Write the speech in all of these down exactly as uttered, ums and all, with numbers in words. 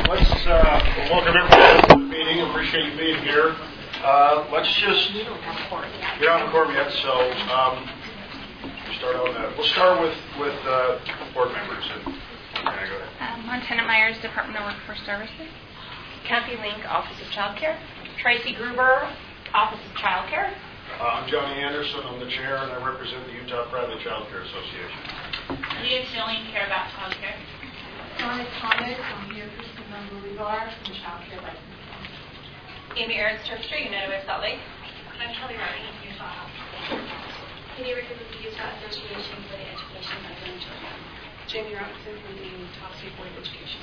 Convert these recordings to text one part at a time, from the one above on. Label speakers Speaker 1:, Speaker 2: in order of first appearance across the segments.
Speaker 1: let's uh, welcome everybody to the meeting. Appreciate you being here. Uh, let's just get on the quorum yet, so um, start on that. We'll start with with uh, board members. And okay, go ahead.
Speaker 2: Um, Lieutenant Myers, Department of Workforce Services.
Speaker 3: Kathy Link, Office of Child Care. Tracy Gruber, Office of Child Care.
Speaker 1: Uh, I'm Johnny Anderson. I'm the chair, and I represent the Utah Private Child Care Association.
Speaker 3: Leah Schilling, Care About Child Care.
Speaker 4: Donna Thomas, I'm here for Simone Bolivar from Child Care Licensing.
Speaker 3: Amy Ernst, Terpstra, United Way of Salt Lake.
Speaker 4: I'm Kelly Ryan, Utah.
Speaker 5: Katie Rickard with the Utah Association for the Education of Young Children.
Speaker 4: Jamie Robinson from the Utah State Board of Education.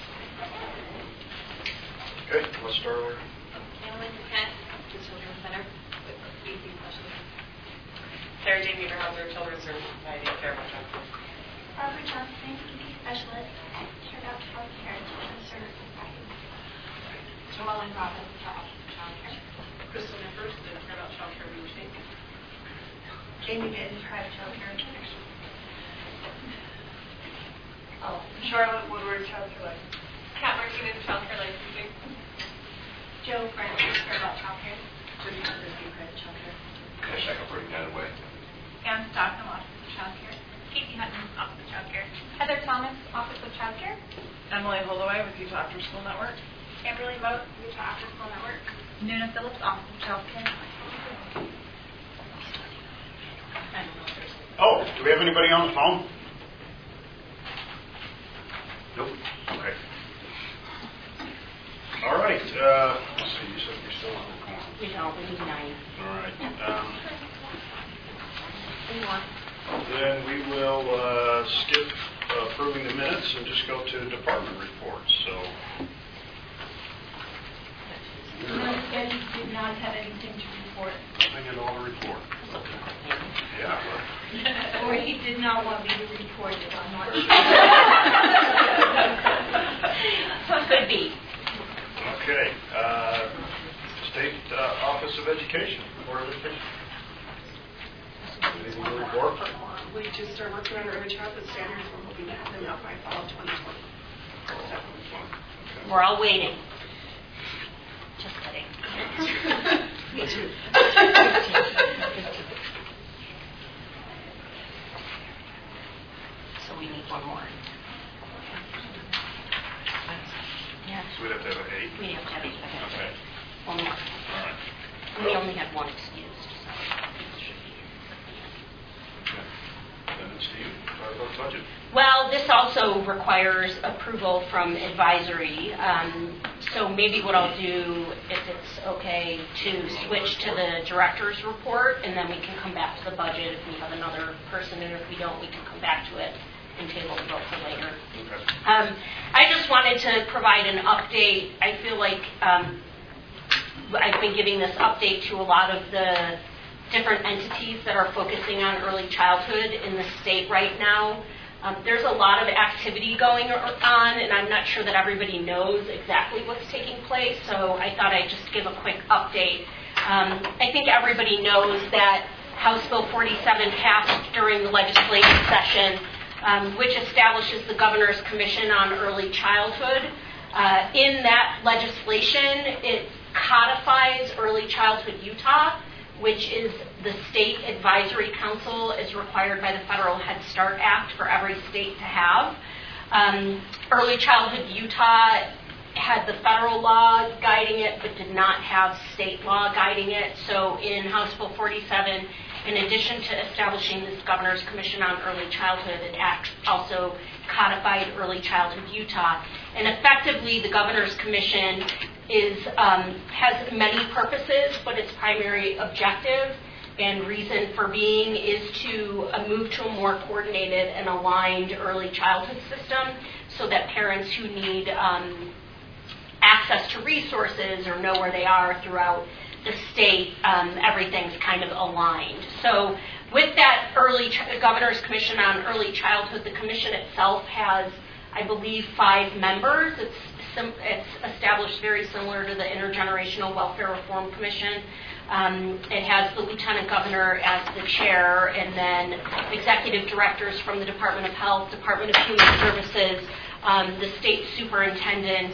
Speaker 1: Okay, let's start over.
Speaker 5: Cameron Kent, the Children's Center with B C Specialists.
Speaker 3: Sarah Jane Beaverhauser, Children's Services Society, Care About Child Care.
Speaker 5: Barbara Johnson, E P Specialist, Care About Child Care, Children's Services Society.
Speaker 4: Jamal and Robbins, Child Care.
Speaker 3: Crystal Nippers, Care About Child Care, Real Estate.
Speaker 4: Jamie Bitten, Private Child Care.
Speaker 3: Oh.
Speaker 4: Charlotte Woodward, Child Care Licensing.
Speaker 3: Kat Martinez, Child Care Licensing.
Speaker 4: Joe Francis, Care About Child Care. Jody Huntersby, Private Child Care.
Speaker 1: Okay, second for United Way.
Speaker 2: Ann Stockton, Office of Child Care. Casey Hutton, Office of Child Care.
Speaker 5: Heather Thomas, Office of Child Care.
Speaker 3: Emily Holloway with Utah After School Network.
Speaker 5: Amberly Moat, Utah After School Network.
Speaker 2: Nuna Phillips, Office of Child Care.
Speaker 1: Oh, do we have anybody on the phone? Nope. Okay. All right. Uh, let's see. You said you're still on the corner.
Speaker 3: We don't, we need nine.
Speaker 1: All right. Um,
Speaker 3: One.
Speaker 1: then we will uh, skip uh, approving the minutes and just go to department reports. So.
Speaker 4: Ms. Getty did not have anything to report.
Speaker 1: Nothing at all to report. Yeah. Well.
Speaker 4: Or he did not want me to report it, I'm not sure.
Speaker 3: Could be.
Speaker 1: Okay. Uh, State uh, Office of Education. Board of Education. Anything to report?
Speaker 4: We just are working on early childhood standards. We're hoping to have them out by fall of twenty twenty.
Speaker 3: We're all waiting. Just kidding.
Speaker 4: Me too.
Speaker 3: So we need one more. Yeah.
Speaker 1: So we'd have to have an eight.
Speaker 3: We have to have eight.
Speaker 1: Okay.
Speaker 3: One more.
Speaker 1: All right.
Speaker 3: We only had one excused. So.
Speaker 1: Then it's to you. Talk about budget.
Speaker 3: Well, this also requires approval from advisory. Um, so maybe what I'll do, if it's okay, to switch to the director's report, and then we can come back to the budget if we have another person, and if we don't, we can come back to it and table the vote for later.
Speaker 1: Okay.
Speaker 3: Um, I just wanted to provide an update. I feel like um, I've been giving this update to a lot of the different entities that are focusing on early childhood in the state right now. Um, there's a lot of activity going on, and I'm not sure that everybody knows exactly what's taking place, so I thought I'd just give a quick update. Um, I think everybody knows that House Bill forty-seven passed during the legislative session, um, which establishes the Governor's Commission on Early Childhood. Uh, in that legislation, it codifies Early Childhood Utah, which is the state advisory council is required by the Federal Head Start Act for every state to have. Um, Early Childhood Utah had the federal law guiding it, but did not have state law guiding it. So in House Bill forty-seven, in addition to establishing this Governor's Commission on Early Childhood, it act also codified Early Childhood Utah. And effectively, the Governor's Commission is um, has many purposes, but its primary objective and reason for being is to uh, move to a more coordinated and aligned early childhood system so that parents who need um, access to resources or know where they are throughout the state, um, everything's kind of aligned. So with that early ch- Governor's Commission on Early Childhood, the commission itself has, I believe, five members. It's sim- it's established very similar to the Intergenerational Welfare Reform Commission. Um, it has the Lieutenant Governor as the chair, and then executive directors from the Department of Health, Department of Human Services, um, the state superintendent,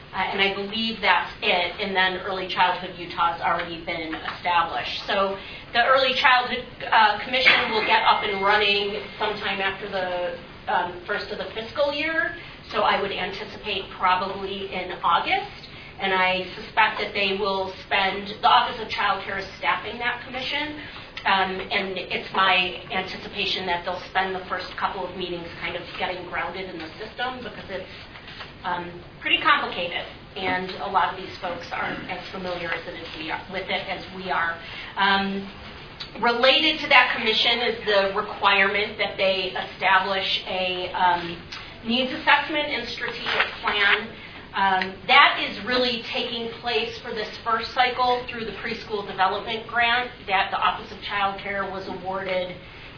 Speaker 3: Uh, and I believe that's it. And then Early Childhood Utah has already been established. So the Early Childhood uh, Commission will get up and running sometime after the um, first of the fiscal year. So I would anticipate probably in August. And I suspect that they will spend, the Office of Child Care is staffing that commission. Um, and it's my anticipation that they'll spend the first couple of meetings kind of getting grounded in the system because it's um, pretty complicated. And a lot of these folks aren't as familiar as it is we are, with it as we are. Um, related to that commission is the requirement that they establish a um, needs assessment and strategic plan. Um, that is really taking place for this first cycle through the preschool development grant that the Office of Child Care was awarded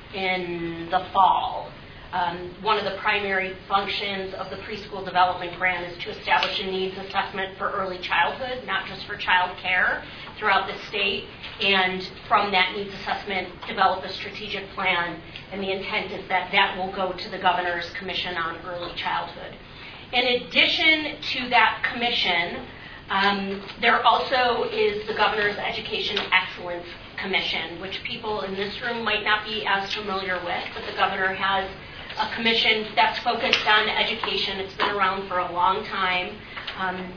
Speaker 3: in the fall. Um, one of the primary functions of the preschool development grant is to establish a needs assessment for early childhood, not just for child care, throughout the state, and from that needs assessment, develop a strategic plan, and the intent is that that will go to the Governor's Commission on Early Childhood. In addition to that commission, um, there also is the Governor's Education Excellence Commission, which people in this room might not be as familiar with, but the Governor has a commission that's focused on education. It's been around for a long time. Um,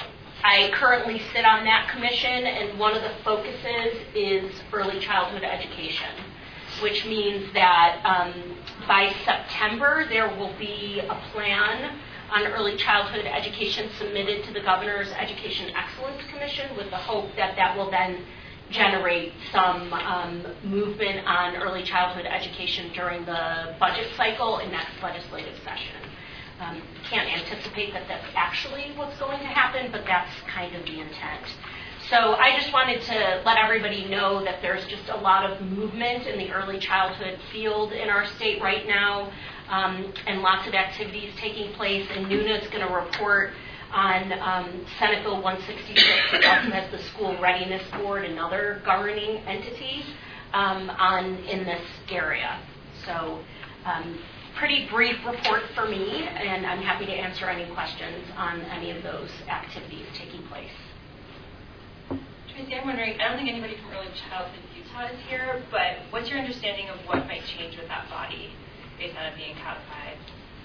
Speaker 3: I currently sit on that commission, and one of the focuses is early childhood education, which means that um, by September there will be a plan on early childhood education submitted to the Governor's Education Excellence Commission with the hope that that will then generate some um, movement on early childhood education during the budget cycle in next legislative session. Um, can't anticipate that that's actually what's going to happen, but that's kind of the intent. So I just wanted to let everybody know that there's just a lot of movement in the early childhood field in our state right now. Um, and lots of activities taking place, and Nuna is going to report on um, Senate Bill one sixty-six, which also has the School Readiness Board, another governing entity, um, on in this area. So, um, pretty brief report for me, and I'm happy to answer any questions on any of those activities taking place.
Speaker 4: Tracy, I'm wondering, I don't think anybody from Early Childhood Utah is here, but what's your understanding of what might change with that body based on it being codified?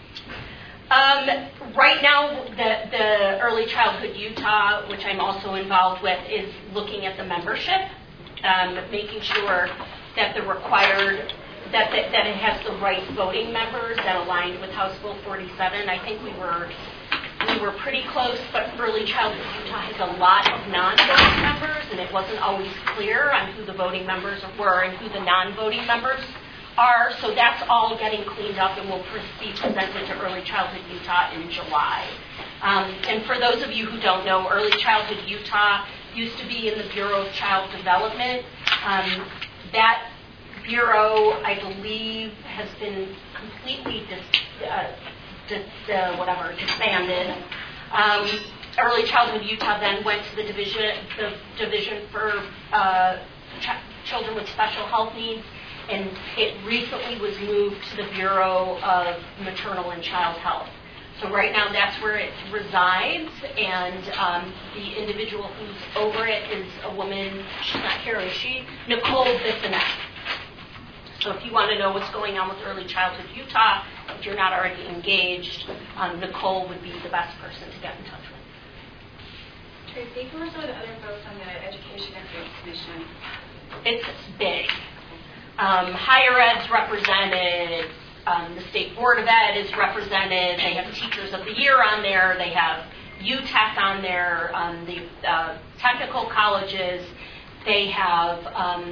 Speaker 3: Um, right now, the, the Early Childhood Utah, which I'm also involved with, is looking at the membership, um, making sure that the required, that, that that it has the right voting members that aligned with House Bill forty-seven. I think we were we were pretty close, but Early Childhood Utah has a lot of non-voting members, and it wasn't always clear on who the voting members were and who the non-voting members are, so that's all getting cleaned up and will be presented to Early Childhood Utah in July. Um, and for those of you who don't know, Early Childhood Utah used to be in the Bureau of Child Development. Um, that bureau, I believe, has been completely dis, uh, dis, uh, whatever disbanded. Um, Early Childhood Utah then went to the division, the division for uh, ch- children with special health needs. And it recently was moved to the Bureau of Maternal and Child Health. So right now that's where it resides, and um, the individual who's over it is a woman, she's not here, is she? Nicole Bissonette. So if you want to know what's going on with Early Childhood Utah, if you're not already engaged, um, Nicole would be the best person to get in touch with.
Speaker 4: Tracy, who are some of the other folks on the Education Excellence Commission?
Speaker 3: It's big. Um, higher ed's represented, um, the State Board of Ed is represented, they have Teachers of the Year on there, they have U TEC on there, um, the uh, technical colleges, they have, um,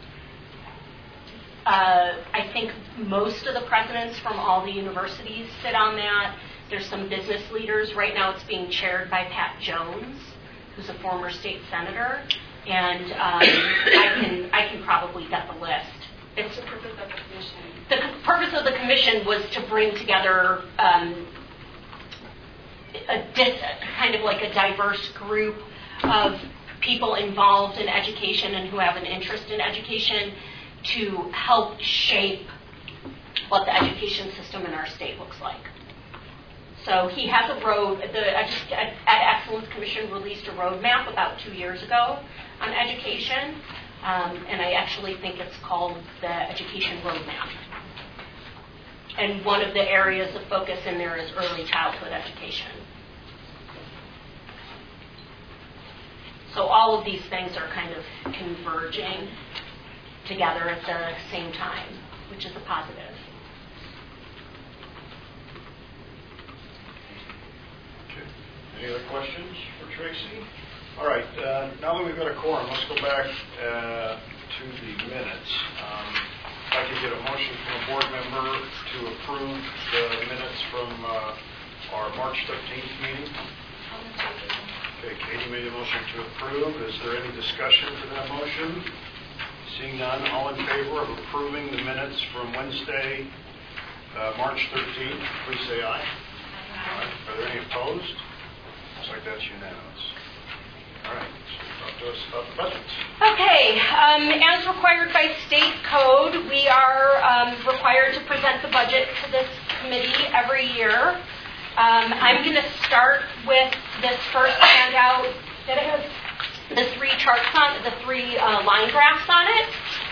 Speaker 3: uh, I think most of the presidents from all the universities sit on that. There's some business leaders. Right now it's being chaired by Pat Jones, who's a former state senator, and um, I can I can probably get the list. It's
Speaker 4: the purpose of the commission.
Speaker 3: The purpose of the commission was to bring together um, a di- kind of like a diverse group of people involved in education and who have an interest in education to help shape what the education system in our state looks like. So he has a road, the at Excellence Commission released a roadmap about two years ago on education, um, and I actually think it's called the Education Roadmap. And one of the areas of focus in there is early childhood education. So all of these things are kind of converging together at the same time, which is a positive.
Speaker 1: Okay. Any other questions for Tracy? All right. Uh, now that we've got a quorum, let's go back uh, to the minutes. Um, if I could get a motion from a board member to approve the minutes from uh, our March thirteenth meeting. Okay, Katie made a motion to approve. Is there any discussion for that motion? Seeing none, all in favor of approving the minutes from Wednesday, uh, March thirteenth, please say aye. Aye. Are there any opposed? Looks like that's unanimous. All right, so talk to us about the budgets.
Speaker 3: Okay, um, as required by state code, we are um, required to present the budget to this committee every year. Um, I'm going to start with this first handout that has the three charts on the three uh, line graphs on it.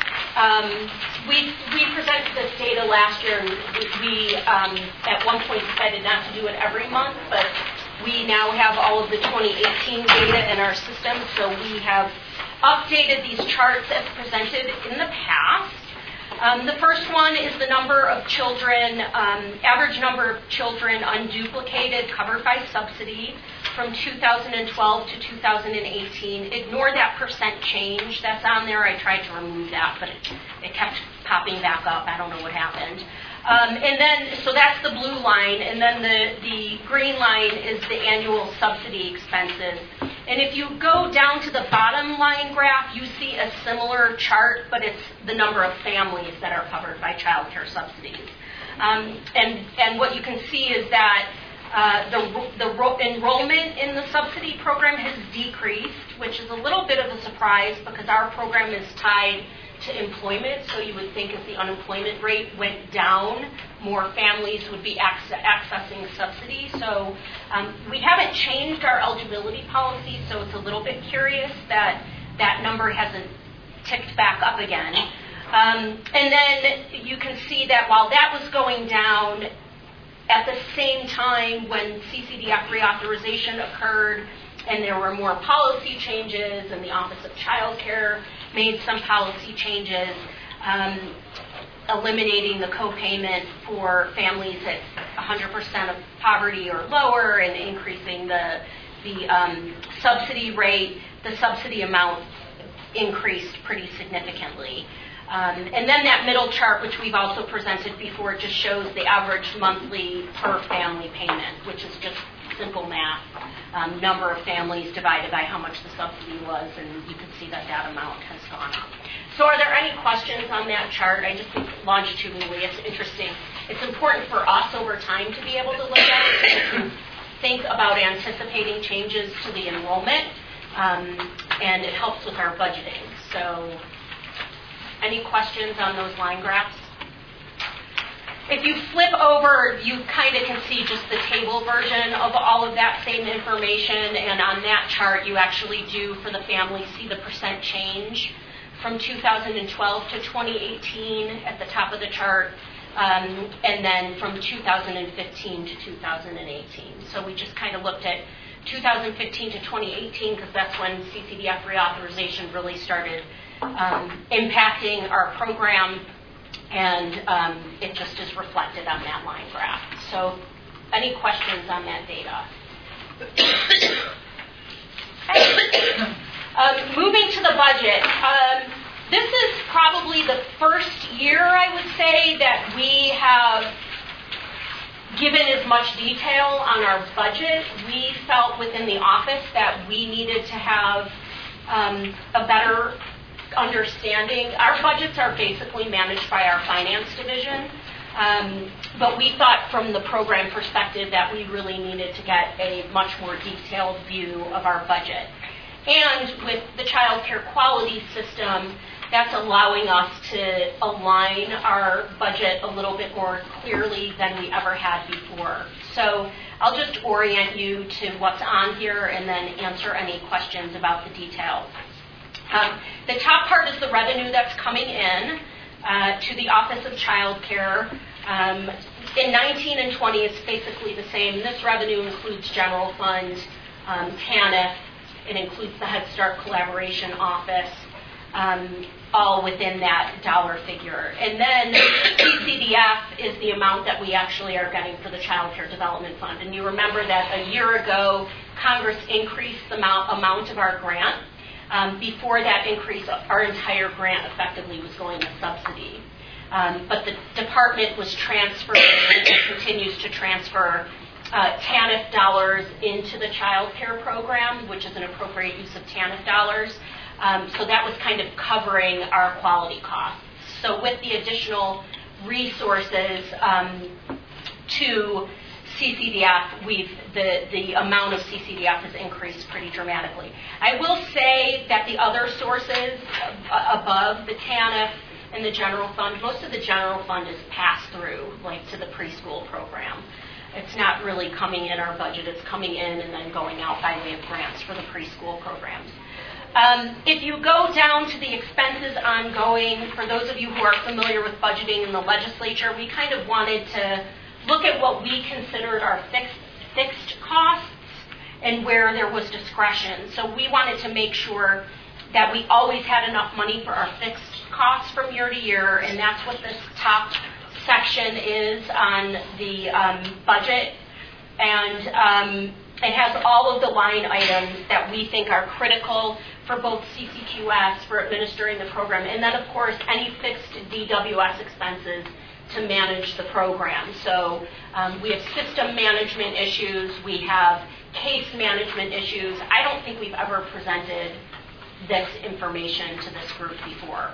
Speaker 3: Um, we we presented this data last year, and we, we um, at one point decided not to do it every month, but we now have all of the twenty eighteen data in our system, so we have updated these charts as presented in the past. Um, the first one is the number of children, um, average number of children unduplicated covered by subsidy from two thousand twelve to two thousand eighteen. Ignore that percent change that's on there. I tried to remove that, but it, it kept popping back up. I don't know what happened. Um, and then, so that's the blue line, and then the, the green line is the annual subsidy expenses. And if you go down to the bottom line graph, you see a similar chart, but it's the number of families that are covered by child care subsidies. Um, and, and what you can see is that uh, the, the ro- enrollment in the subsidy program has decreased, which is a little bit of a surprise because our program is tied to employment, so you would think if the unemployment rate went down, more families would be ac- accessing subsidies. So um, we haven't changed our eligibility policy, so it's a little bit curious that that number hasn't ticked back up again. Um, and then you can see that while that was going down, at the same time when C C D F reauthorization occurred and there were more policy changes and the Office of Child Care made some policy changes, um, eliminating the co-payment for families at one hundred percent of poverty or lower and increasing the, the um, subsidy rate, the subsidy amount increased pretty significantly. Um, and then that middle chart, which we've also presented before, just shows the average monthly per family payment, which is just simple math. Um, number of families divided by how much the subsidy was, and you can see that that amount has gone up. So are there any questions on that chart? I just think longitudinally it's interesting. It's important for us over time to be able to look at it, so we can think about anticipating changes to the enrollment, um, and it helps with our budgeting. So any questions on those line graphs? If you flip over, you kind of can see just the table version of all of that same information, and on that chart you actually do, for the family, see the percent change from two thousand twelve to twenty eighteen at the top of the chart, um, and then from two thousand fifteen to two thousand eighteen. So we just kind of looked at two thousand fifteen to twenty eighteen because that's when C C D F reauthorization really started um, impacting our program. And um, it just is reflected on that line graph. So any questions on that data? um, moving to the budget. Um, this is probably the first year, I would say, that we have given as much detail on our budget. We felt within the office that we needed to have um, a better understanding. Our budgets are basically managed by our finance division, um, but we thought from the program perspective that we really needed to get a much more detailed view of our budget. And with the child care quality system, that's allowing us to align our budget a little bit more clearly than we ever had before. So I'll just orient you to what's on here and then answer any questions about the details. Um, the top part is the revenue that's coming in uh, to the Office of Child Care. Um, in nineteen and twenty, it's basically the same. This revenue includes general fund, um, TANF, it includes the Head Start Collaboration Office, um, all within that dollar figure. And then C C D F is the amount that we actually are getting for the Child Care Development Fund. And you remember that a year ago, Congress increased the amount, amount of our grant. Um, before that increase, our entire grant effectively was going to subsidy. Um, but the department was transferring and continues to transfer uh, TANF dollars into the child care program, which is an appropriate use of TANF dollars. Um, so that was kind of covering our quality costs. So with the additional resources um, to C C D F, we've the, the amount of C C D F has increased pretty dramatically. I will say that the other sources uh, above the TANF and the general fund, most of the general fund is passed through, like to the preschool program. It's not really coming in our budget. It's coming in and then going out by way of grants for the preschool programs. Um, if you go down to the expenses ongoing, for those of you who are familiar with budgeting in the legislature, we kind of wanted to look at what we considered our fixed, fixed costs and where there was discretion. So we wanted to make sure that we always had enough money for our fixed costs from year to year, and that's what this top section is on the um, budget. And um, it has all of the line items that we think are critical for both C C Q S, for administering the program, and then, of course, any fixed D W S expenses to manage the program. So um, we have system management issues, we have case management issues. I don't think we've ever presented this information to this group before.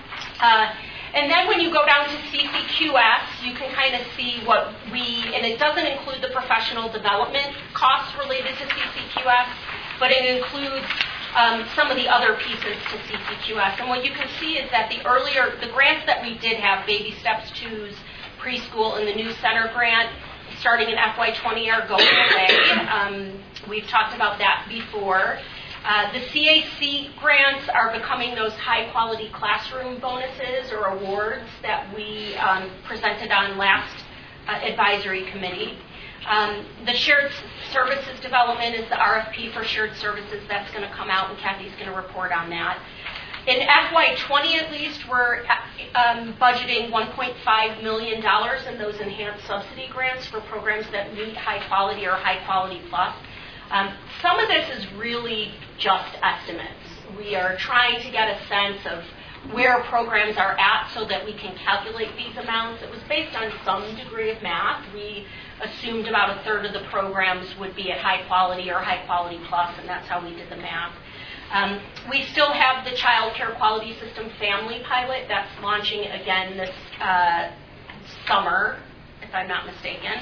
Speaker 3: Uh, and then when you go down to C C Q S, you can kind of see what we, and it doesn't include the professional development costs related to C C Q S, but it includes um, some of the other pieces to C C Q S. And what you can see is that the earlier, the grants that we did have, Baby Steps twos, preschool, and the new center grant, starting in F Y twenty are going away. Um, we've talked about that before. Uh, the C A C grants are becoming those high-quality classroom bonuses or awards that we um, presented on last uh, advisory committee. Um, the shared services development is the R F P for shared services that's going to come out, and Kathy's going to report on that. In F Y twenty, at least, we're um, budgeting one point five million dollars in those enhanced subsidy grants for programs that meet high quality or high quality plus. Um, some of this is really just estimates. We are trying to get a sense of where programs are at so that we can calculate these amounts. It was based on some degree of math. We assumed about a third of the programs would be at high quality or high quality plus, and that's how we did the math. Um, we still have the Child Care Quality System Family Pilot that's launching again this uh, summer, if I'm not mistaken.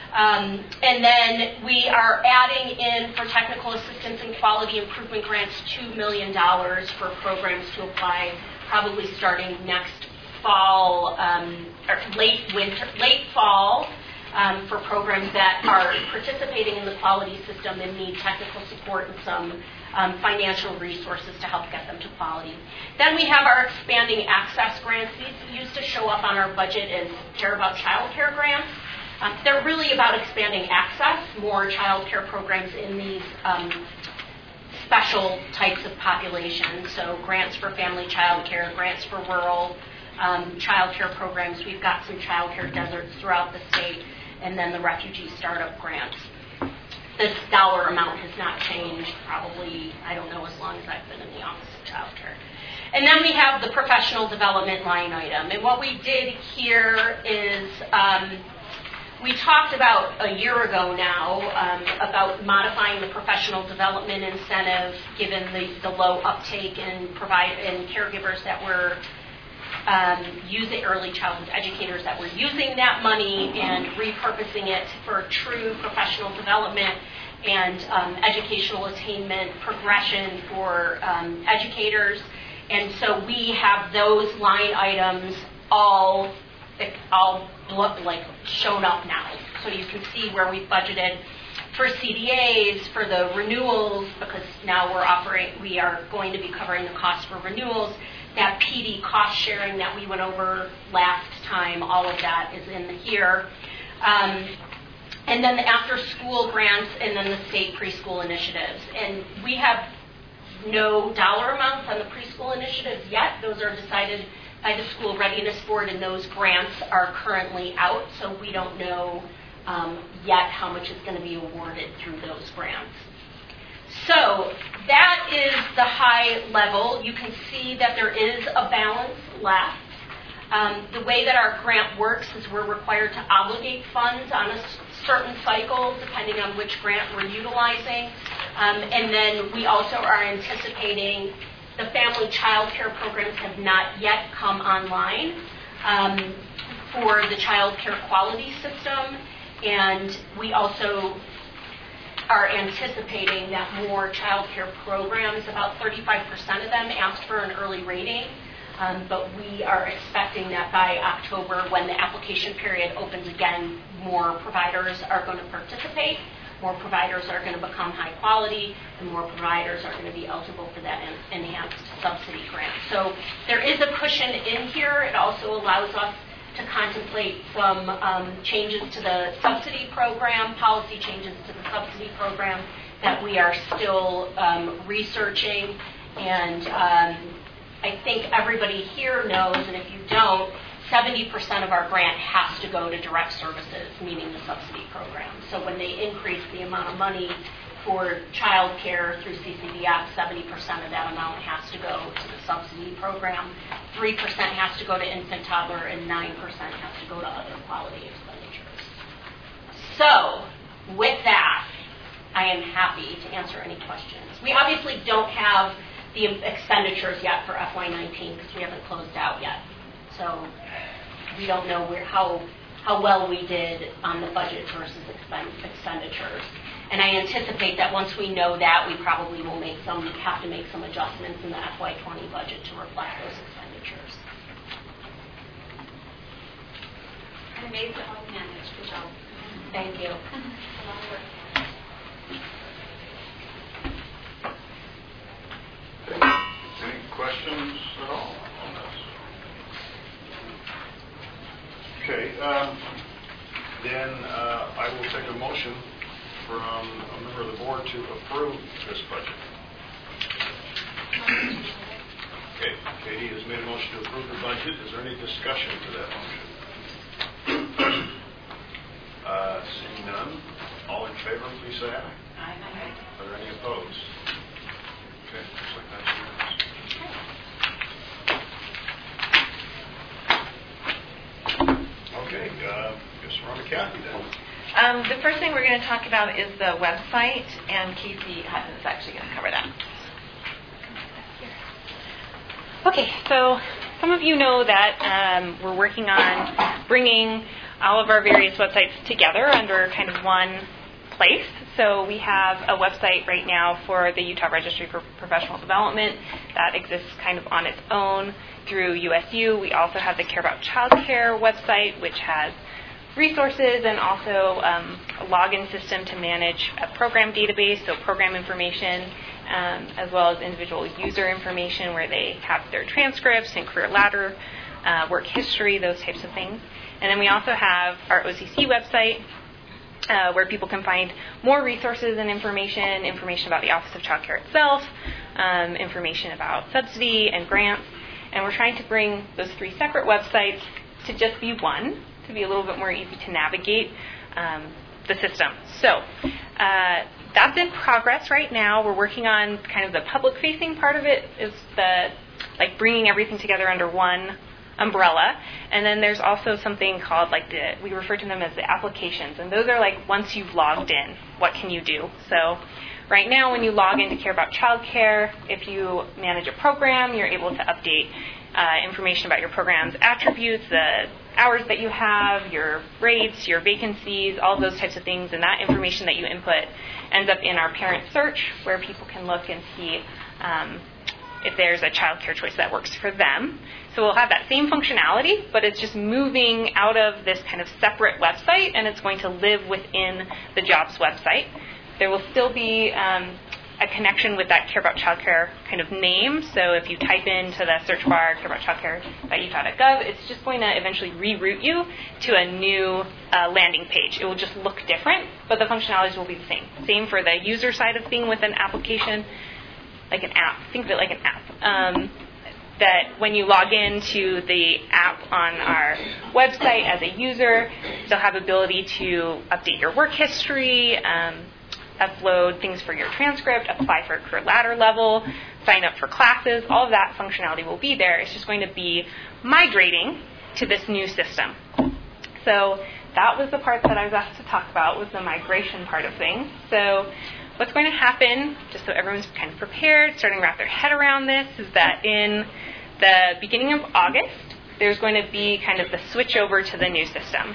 Speaker 3: Um, and then we are adding in for technical assistance and quality improvement grants two million dollars for programs to apply probably starting next fall, um, or late winter, late fall, um, for programs that are participating in the quality system and need technical support and some um, financial resources to help get them to quality. Then we have our expanding access grants. These used to show up on our budget as Care About Child Care grants. Um, they're really about expanding access, more child care programs in these um, special types of populations. So grants for family child care, grants for rural um, child care programs. We've got some child care deserts throughout the state, and then the refugee startup grants. This dollar amount has not changed probably, I don't know, as long as I've been in the Office of Child Care. And then we have the professional development line item. And what we did here is um, we talked about a year ago now um, about modifying the professional development incentive given the, the low uptake and provide and caregivers that were um, using early childhood educators that were using that money and repurposing it for true professional development and um, educational attainment progression for um, educators. And so we have those line items all all like shown up now. So you can see where we budgeted for C D As, for the renewals, because now we're offering, we are going to be covering the cost for renewals. That P D cost sharing that we went over last time, all of that is in here. Um, and then the after-school grants, and then the state preschool initiatives. And we have no dollar amounts on the preschool initiatives yet. Those are decided by the School Readiness Board, and those grants are currently out, so we don't know um, yet how much is going to be awarded through those grants. So that is the high level. You can see that there is a balance left. Um, the way that our grant works is we're required to obligate funds on a s- certain cycle, depending on which grant we're utilizing. Um, and then we also are anticipating the family child care programs have not yet come online um, for the child care quality system. And we also are anticipating that more child care programs, about thirty-five percent of them, ask for an early rating. Um, but we are expecting that by October, when the application period opens again, more providers are going to participate, more providers are going to become high quality, and more providers are going to be eligible for that en- enhanced subsidy grant. So there is a cushion in here. It also allows us to contemplate some um, changes to the subsidy program, policy changes to the subsidy program that we are still um, researching. And um, I think everybody here knows, and if you don't, seventy percent of our grant has to go to direct services, meaning the subsidy program. So when they increase the amount of money for child care through C C D F, seventy percent of that amount has to go to the subsidy program, three percent has to go to infant toddler, and nine percent has to go to other quality expenditures. So with that, I am happy to answer any questions. We obviously don't have the expenditures yet for F Y nineteen because we haven't closed out yet. So we don't know where, how how well we did on the budget versus expend, expenditures. And I anticipate that once we know that, we probably will make some have to make some adjustments in the F Y twenty budget to reflect those expenditures.
Speaker 2: I'm amazed at how you managed. Good job.
Speaker 3: Thank you.
Speaker 2: A lot of work.
Speaker 1: Any questions at all on this? Okay, um, then uh, I will take a motion from a member of the board to approve this budget. Okay, Katie has made a motion to approve the budget. Is there any discussion to that motion? uh, seeing none, all in favor, please say aye.
Speaker 3: Aye.
Speaker 1: Are there any opposed? Okay, looks like that's unanimous. Okay, uh, guess we're on to Kathy then.
Speaker 6: Um, the first thing we're going to talk about is the website, and Casey Hutton is actually going to cover that.
Speaker 4: Okay, so some of you know that um, we're working on bringing all of our various websites together under kind of one place. So we have a website right now for the Utah Registry for Professional Development that exists kind of on its own through U S U. We also have the Care About Childcare website, which has resources and also um, a login system to manage a program database, so program information, um, as well as individual user information where they have their transcripts and career ladder, uh, work history, those types of things. And then we also have our O C C website, Uh, where people can find more resources and information, information about the Office of Child Care itself, um, information about subsidy and grants. And we're trying to bring those three separate websites to just be one, to be a little bit more easy to navigate um, the system. So uh, that's in progress right now. We're working on kind of the public-facing part of it, is the like bringing everything together under one umbrella. And then there's also something called like the, we refer to them as the applications. And those are like once you've logged in, what can you do? So right now when you log into Care About Childcare, if you manage a program, you're able to update uh, information about your program's attributes, the hours that you have, your rates, your vacancies, all of those types of things. And that information that you input ends up in our parent search, where people can look and see um, if there's a child care choice that works for them. So we'll have that same functionality, but it's just moving out of this kind of separate website, and it's going to live within the jobs website. There will still be um, a connection with that Care About Childcare kind of name. So if you type into the search bar care about childcare dot utah dot gov, it's just going to eventually reroute you to a new uh, landing page. It will just look different, but the functionalities will be the same. Same for the user side of thing with an application, like an app. Think of it like an app. Um, that when you log into the app on our website as a user, they'll have ability to update your work history, um, upload things for your transcript, apply for a career ladder level, sign up for classes. All of that functionality will be there. It's just going to be migrating to this new system. So that was the part that I was asked to talk about, was the migration part of things. So what's going to happen, just so everyone's kind of prepared, starting to wrap their head around this, is that in the beginning of August, there's going to be kind of the switch over to the new system.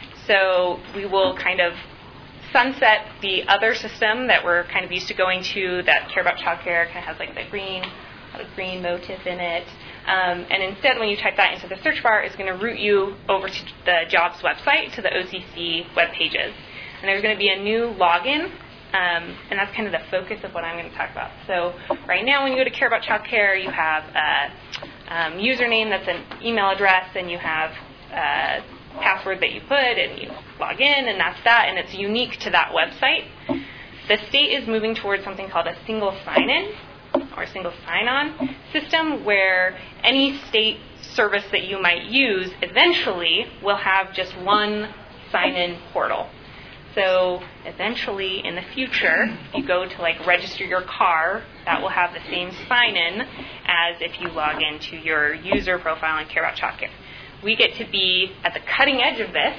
Speaker 4: So we will kind of sunset the other system that we're kind of used to going to, that Care About Childcare kind of has like the green, the green motif in it. Um, and instead, when you type that into the search bar, it's going to route you over to the jobs website, to the O C C web pages. And there's going to be a new login, um, and that's kind of the focus of what I'm going to talk about. So right now, when you go to Care About Childcare, you have a um, username that's an email address, and you have a password that you put, and you log in, and that's that, and it's unique to that website. The state is moving towards something called a single sign-in or a single sign-on system, where any state service that you might use eventually will have just one sign-in portal. So eventually in the future, if you go to like register your car, that will have the same sign-in as if you log into your user profile and Care About Childcare. We get to be at the cutting edge of this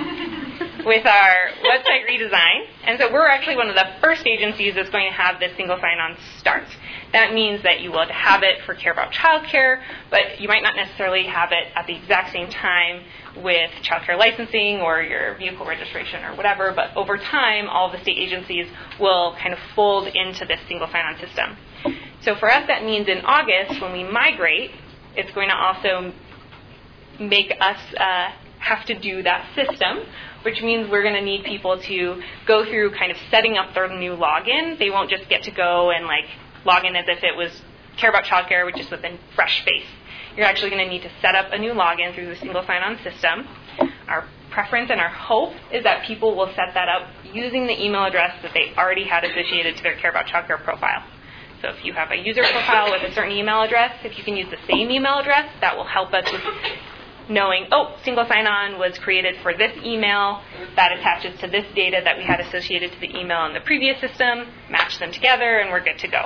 Speaker 4: with our website redesign. And so we're actually one of the first agencies that's going to have this single sign-on start. That means that you will have it for Care About Childcare, but you might not necessarily have it at the exact same time with childcare licensing or your vehicle registration or whatever. But over time, all of the state agencies will kind of fold into this single sign-on system. So for us, that means in August, when we migrate, it's going to also make us uh, have to do that system, which means we're going to need people to go through kind of setting up their new login. They won't just get to go and like log in as if it was Care About Childcare, which is with a fresh face. You're actually going to need to set up a new login through the single sign-on system. Our preference and our hope is that people will set that up using the email address that they already had associated to their Care About Childcare profile. So if you have a user profile with a certain email address, if you can use the same email address, that will help us with knowing, oh, single sign-on was created for this email, that attaches to this data that we had associated to the email in the previous system, match them together, and we're good to go.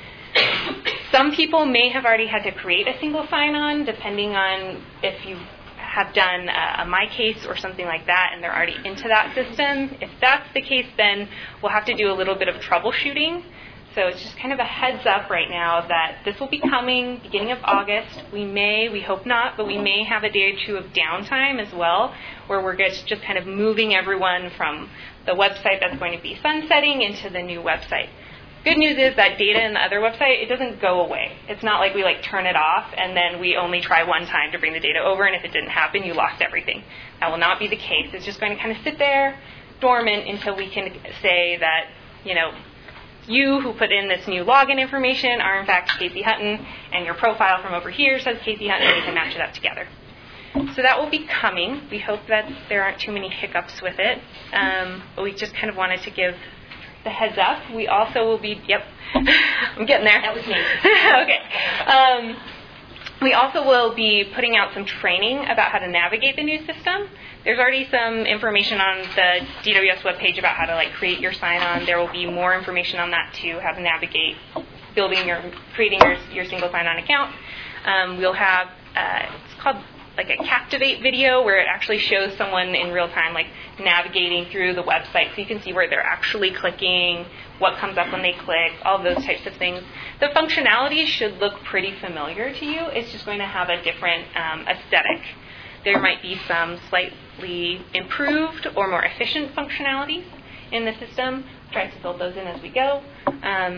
Speaker 4: Some people may have already had to create a single sign-on, depending on if you have done a, a MyCase or something like that, and they're already into that system. If that's the case, then we'll have to do a little bit of troubleshooting. So it's just kind of a heads up right now that this will be coming beginning of August. We may, we hope not, but we may have a day or two of downtime as well, where we're just, just kind of moving everyone from the website that's going to be sunsetting into the new website. Good news is that data in the other website, it doesn't go away. It's not like we like turn it off and then we only try one time to bring the data over, and if it didn't happen, you lost everything. That will not be the case. It's just going to kind of sit there dormant until we can say that, you know, you who put in this new login information are in fact Casey Hutton, and your profile from over here says Casey Hutton, and we can match it up together. So that will be coming. We hope that there aren't too many hiccups with it, um, but we just kind of wanted to give the heads up. We also will be, yep, I'm getting there.
Speaker 3: That was me.
Speaker 4: Okay. Um, we also will be putting out some training about how to navigate the new system. There's already some information on the D W S webpage about how to like create your sign-on. There will be more information on that too, how to navigate building your, creating your, your single sign-on account. Um, we'll have, uh, it's called like a Captivate video, where it actually shows someone in real time like navigating through the website, so you can see where they're actually clicking, what comes up when they click, all those types of things. The functionality should look pretty familiar to you. It's just going to have a different um, aesthetic. There might be some slightly improved or more efficient functionalities in the system. We'll try to build those in as we go. Um,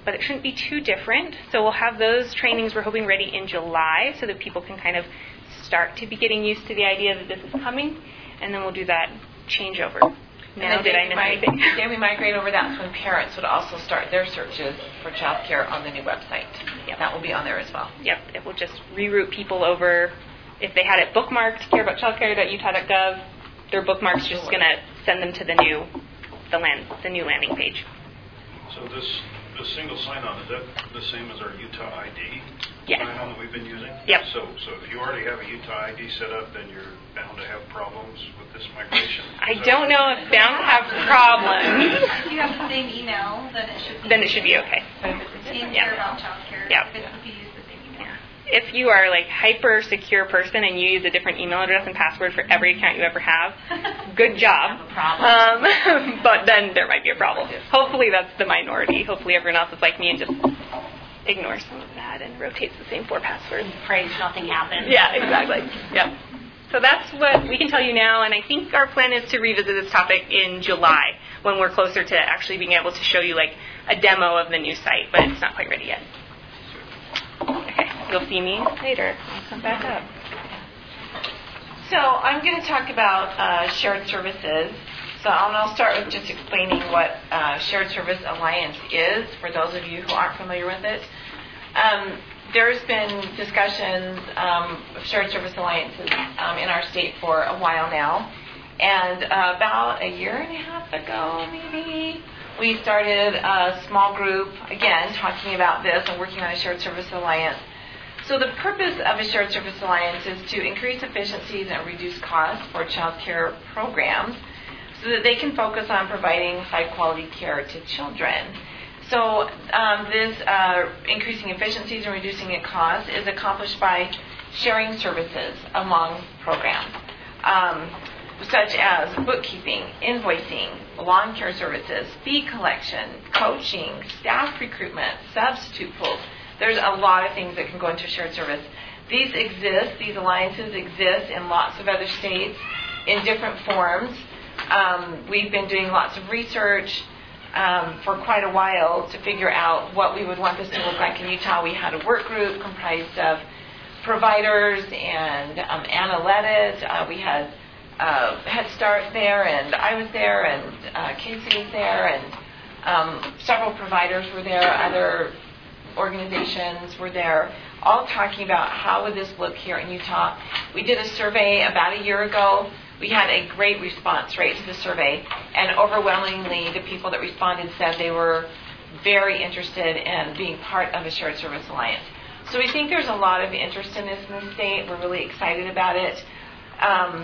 Speaker 4: but it shouldn't be too different. So we'll have those trainings, we're hoping, ready in July so that people can kind of start to be getting used to the idea that this is coming, and then we'll do that changeover. Now, did I miss anything?
Speaker 6: The day we migrate over, that's when parents would also start their searches for childcare on the new website.
Speaker 4: Yep.
Speaker 6: That will be on there as well.
Speaker 4: Yep, it will just reroute people over. If they had it bookmarked, careaboutchildcare dot utah dot gov, their bookmark's just going to send them to the new, the land, the new landing page.
Speaker 1: So this, the single sign-on, is that the same as our Utah I D
Speaker 4: Yes.
Speaker 1: sign-on that we've been using?
Speaker 4: Yep.
Speaker 1: So, so if you already have a Utah I D set up, then you're bound to have problems with this migration?
Speaker 4: I don't know if bound to have problems.
Speaker 2: If you have the same email, then it should be.
Speaker 4: Then it should be okay.
Speaker 2: In
Speaker 4: Yeah.
Speaker 2: care about childcare.
Speaker 4: Yeah.
Speaker 2: If, if you use the same email.
Speaker 4: Yeah. If you are like hyper secure person and you use a different email address and password for every account you ever have, good job. Um, but then there might be a problem. Hopefully that's the minority. Hopefully everyone else is like me and just ignores some of that and rotates the same four passwords.
Speaker 3: Praise nothing happens.
Speaker 4: Yeah, exactly. Yep. So that's what we can tell you now, and I think our plan is to revisit this topic in July when we're closer to actually being able to show you like a demo of the new site, but it's not quite ready yet. Okay, you'll see me later. I'll come back up.
Speaker 6: So I'm going to talk about uh, shared services. So and I'll start with just explaining what uh, Shared Service Alliance is for those of you who aren't familiar with it. Um, there's been discussions um, of shared service alliances um, in our state for a while now. And uh, about a year and a half ago, maybe, we started a small group, again, talking about this and working on a shared service alliance. So the purpose of a shared service alliance is to increase efficiencies and reduce costs for child care programs so that they can focus on providing high-quality care to children. So um, this uh, increasing efficiencies and reducing the cost is accomplished by sharing services among programs, um, such as bookkeeping, invoicing, lawn care services, fee collection, coaching, staff recruitment, substitute pools. There's a lot of things that can go into shared service. These exist, these alliances exist in lots of other states in different forms. Um, we've been doing lots of research um, for quite a while to figure out what we would want this to look like in Utah. We had a work group comprised of providers and um, Anna led it. Uh, we had uh, Head Start there, and I was there, and uh, Casey was there, and um, several providers were there, other organizations were there, all talking about how would this look here in Utah. We did a survey about a year ago. We had a great response rate to the survey, and overwhelmingly the people that responded said they were very interested in being part of a shared service alliance. So we think there's a lot of interest in this in the state. We're really excited about it. Um,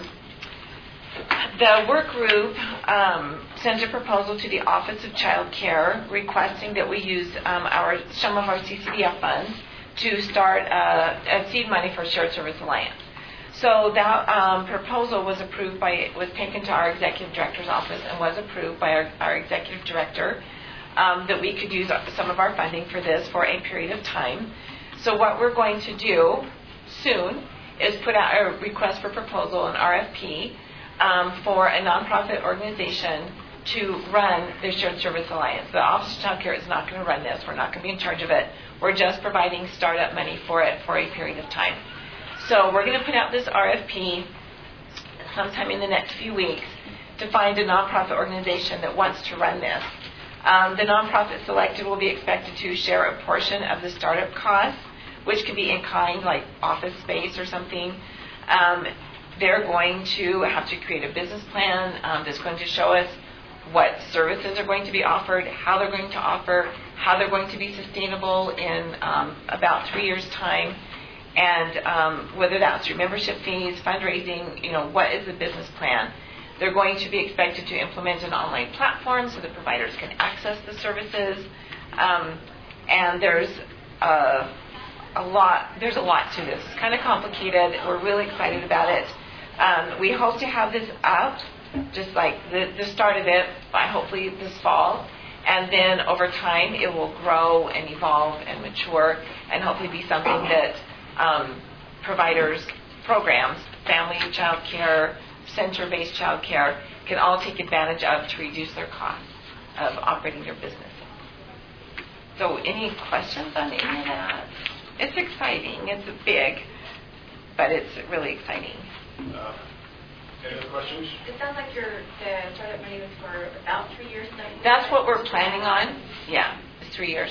Speaker 6: the work group um, sent a proposal to the Office of Child Care requesting that we use um, our some of our C C D F funds to start uh, a seed money for a shared service alliance. So that um, proposal was approved by, was taken to our executive director's office and was approved by our, our executive director um, that we could use some of our funding for this for a period of time. So what we're going to do soon is put out a request for proposal, an R F P, um, for a nonprofit organization to run the Shared Service Alliance. The Office of Child Care is not going to run this. We're not going to be in charge of it. We're just providing startup money for it for a period of time. So we're going to put out this R F P sometime in the next few weeks to find a nonprofit organization that wants to run this. Um, the nonprofit selected will be expected to share a portion of the startup costs, which could be in kind, like office space or something. Um, they're going to have to create a business plan um, that's going to show us what services are going to be offered, how they're going to offer, how they're going to be sustainable in um, about three years' time, and um, whether that's through membership fees, fundraising, you know, what is the business plan. They're going to be expected to implement an online platform so that providers can access the services. Um, and there's uh, a lot. There's a lot to this. It's kind of complicated. We're really excited about it. Um, we hope to have this up, just like the, the start of it, by hopefully this fall. And then over time, it will grow and evolve and mature, and hopefully be something that um, providers, programs, family child care, center-based child care can all take advantage of to reduce their costs of operating their business. So any questions on any of that? It's exciting. It's big, but it's really exciting.
Speaker 1: Uh, any other questions?
Speaker 2: It sounds like your the startup money was for about three years. Is that what you
Speaker 6: That's
Speaker 2: said?
Speaker 6: what we're planning on. Yeah, it's three years.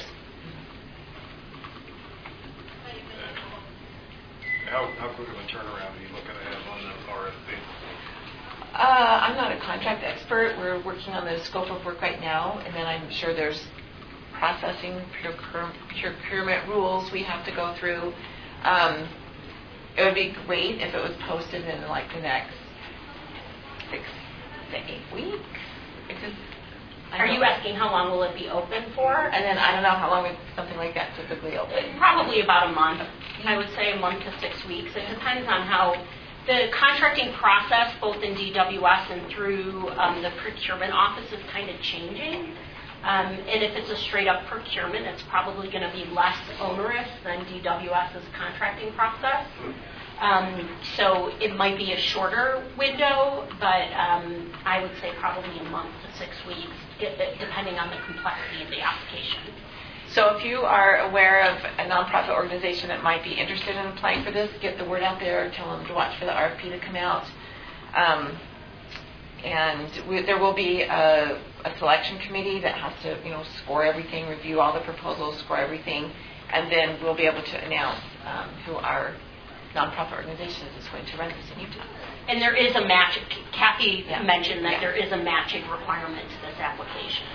Speaker 1: How, how quick of a turnaround are you looking at on the R F P?
Speaker 6: Uh, I'm not a contract expert. We're working on the scope of work right now, and then I'm sure there's processing, procure, procurement rules we have to go through. Um, it would be great if it was posted in like the next six to eight weeks. Because I
Speaker 3: Are
Speaker 6: know-
Speaker 3: you asking how long will it be open for?
Speaker 6: And then I don't know how long is something like that typically open.
Speaker 3: Probably about a month. I would say a month to six weeks. It depends on how the contracting process, both in D W S and through um, the procurement office, is kind of changing. Um, and if it's a straight up procurement, it's probably going to be less onerous than D W S's contracting process. Um, so it might be a shorter window, but um, I would say probably a month to six weeks, depending on the complexity of the application.
Speaker 6: So if you are aware of a nonprofit organization that might be interested in applying for this, get the word out there, tell them to watch for the R F P to come out. Um, and we, there will be a, a selection committee that has to, you know, score everything, review all the proposals, score everything, and then we'll be able to announce um, who our nonprofit organization is going to run this in Utah.
Speaker 3: And there is a match. Kathy
Speaker 6: Yeah.
Speaker 3: mentioned that
Speaker 6: Yeah.
Speaker 3: there is a matching requirement to this application.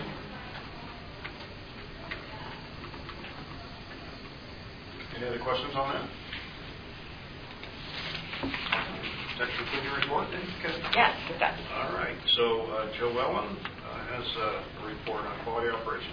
Speaker 1: Any other questions on that? That conclude your report? Okay.
Speaker 6: Yes, it does.
Speaker 1: All right. So uh, Joe Wellen uh, has a report on quality operations.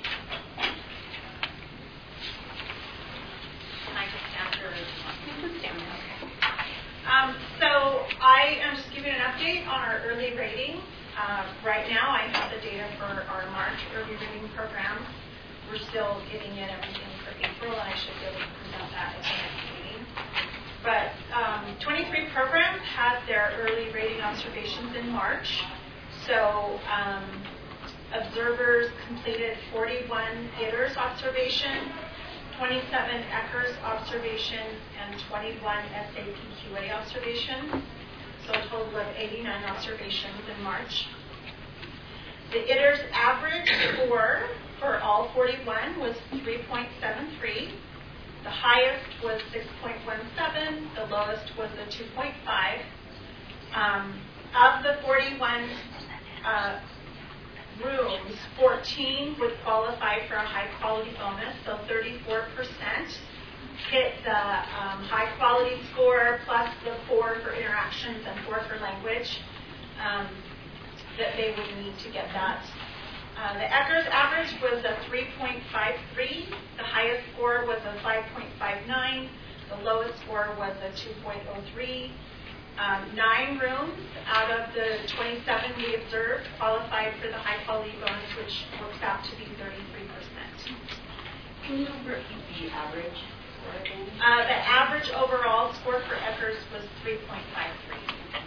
Speaker 2: Can I just answer?
Speaker 3: You can stand there.
Speaker 2: Um, so I am just giving an update on our early rating. Uh, right now, I have the data for our March early rating program. We're still getting in everything for April, and I should be able to present that at the next meeting. But um, twenty-three programs had their early rating observations in March. So um, observers completed forty-one I T E R S observation, twenty-seven E C R S observations, and twenty-one S A P Q A observations. So a total of eighty-nine observations in March. The I T E R S average score for all forty-one was three point seven three. The highest was six point one seven. The lowest was a two point five. Um, of the forty-one uh, rooms, fourteen would qualify for a high-quality bonus, so thirty-four percent hit the um, high-quality score plus the four for interactions and four for language um, that they would need to get that. Uh, the E C R S average was a three point five three. The highest score was a five point five nine. The lowest score was a two point oh three. Um, nine rooms out of the twenty-seven we observed qualified for the high-quality bonus, which works out to be thirty-three percent.
Speaker 3: Can you repeat the average?
Speaker 2: Uh, the average overall score for E C R S was three point five three.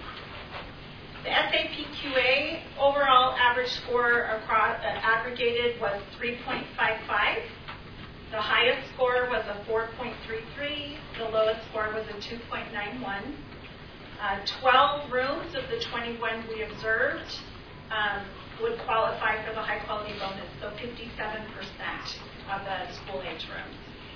Speaker 2: The S A P Q A overall average score across, uh, aggregated was three point five five. The highest score was a four point three three. The lowest score was a two point nine one. Uh, twelve rooms of the twenty-one we observed um, would qualify for the high quality bonus, so fifty-seven percent of the school age rooms.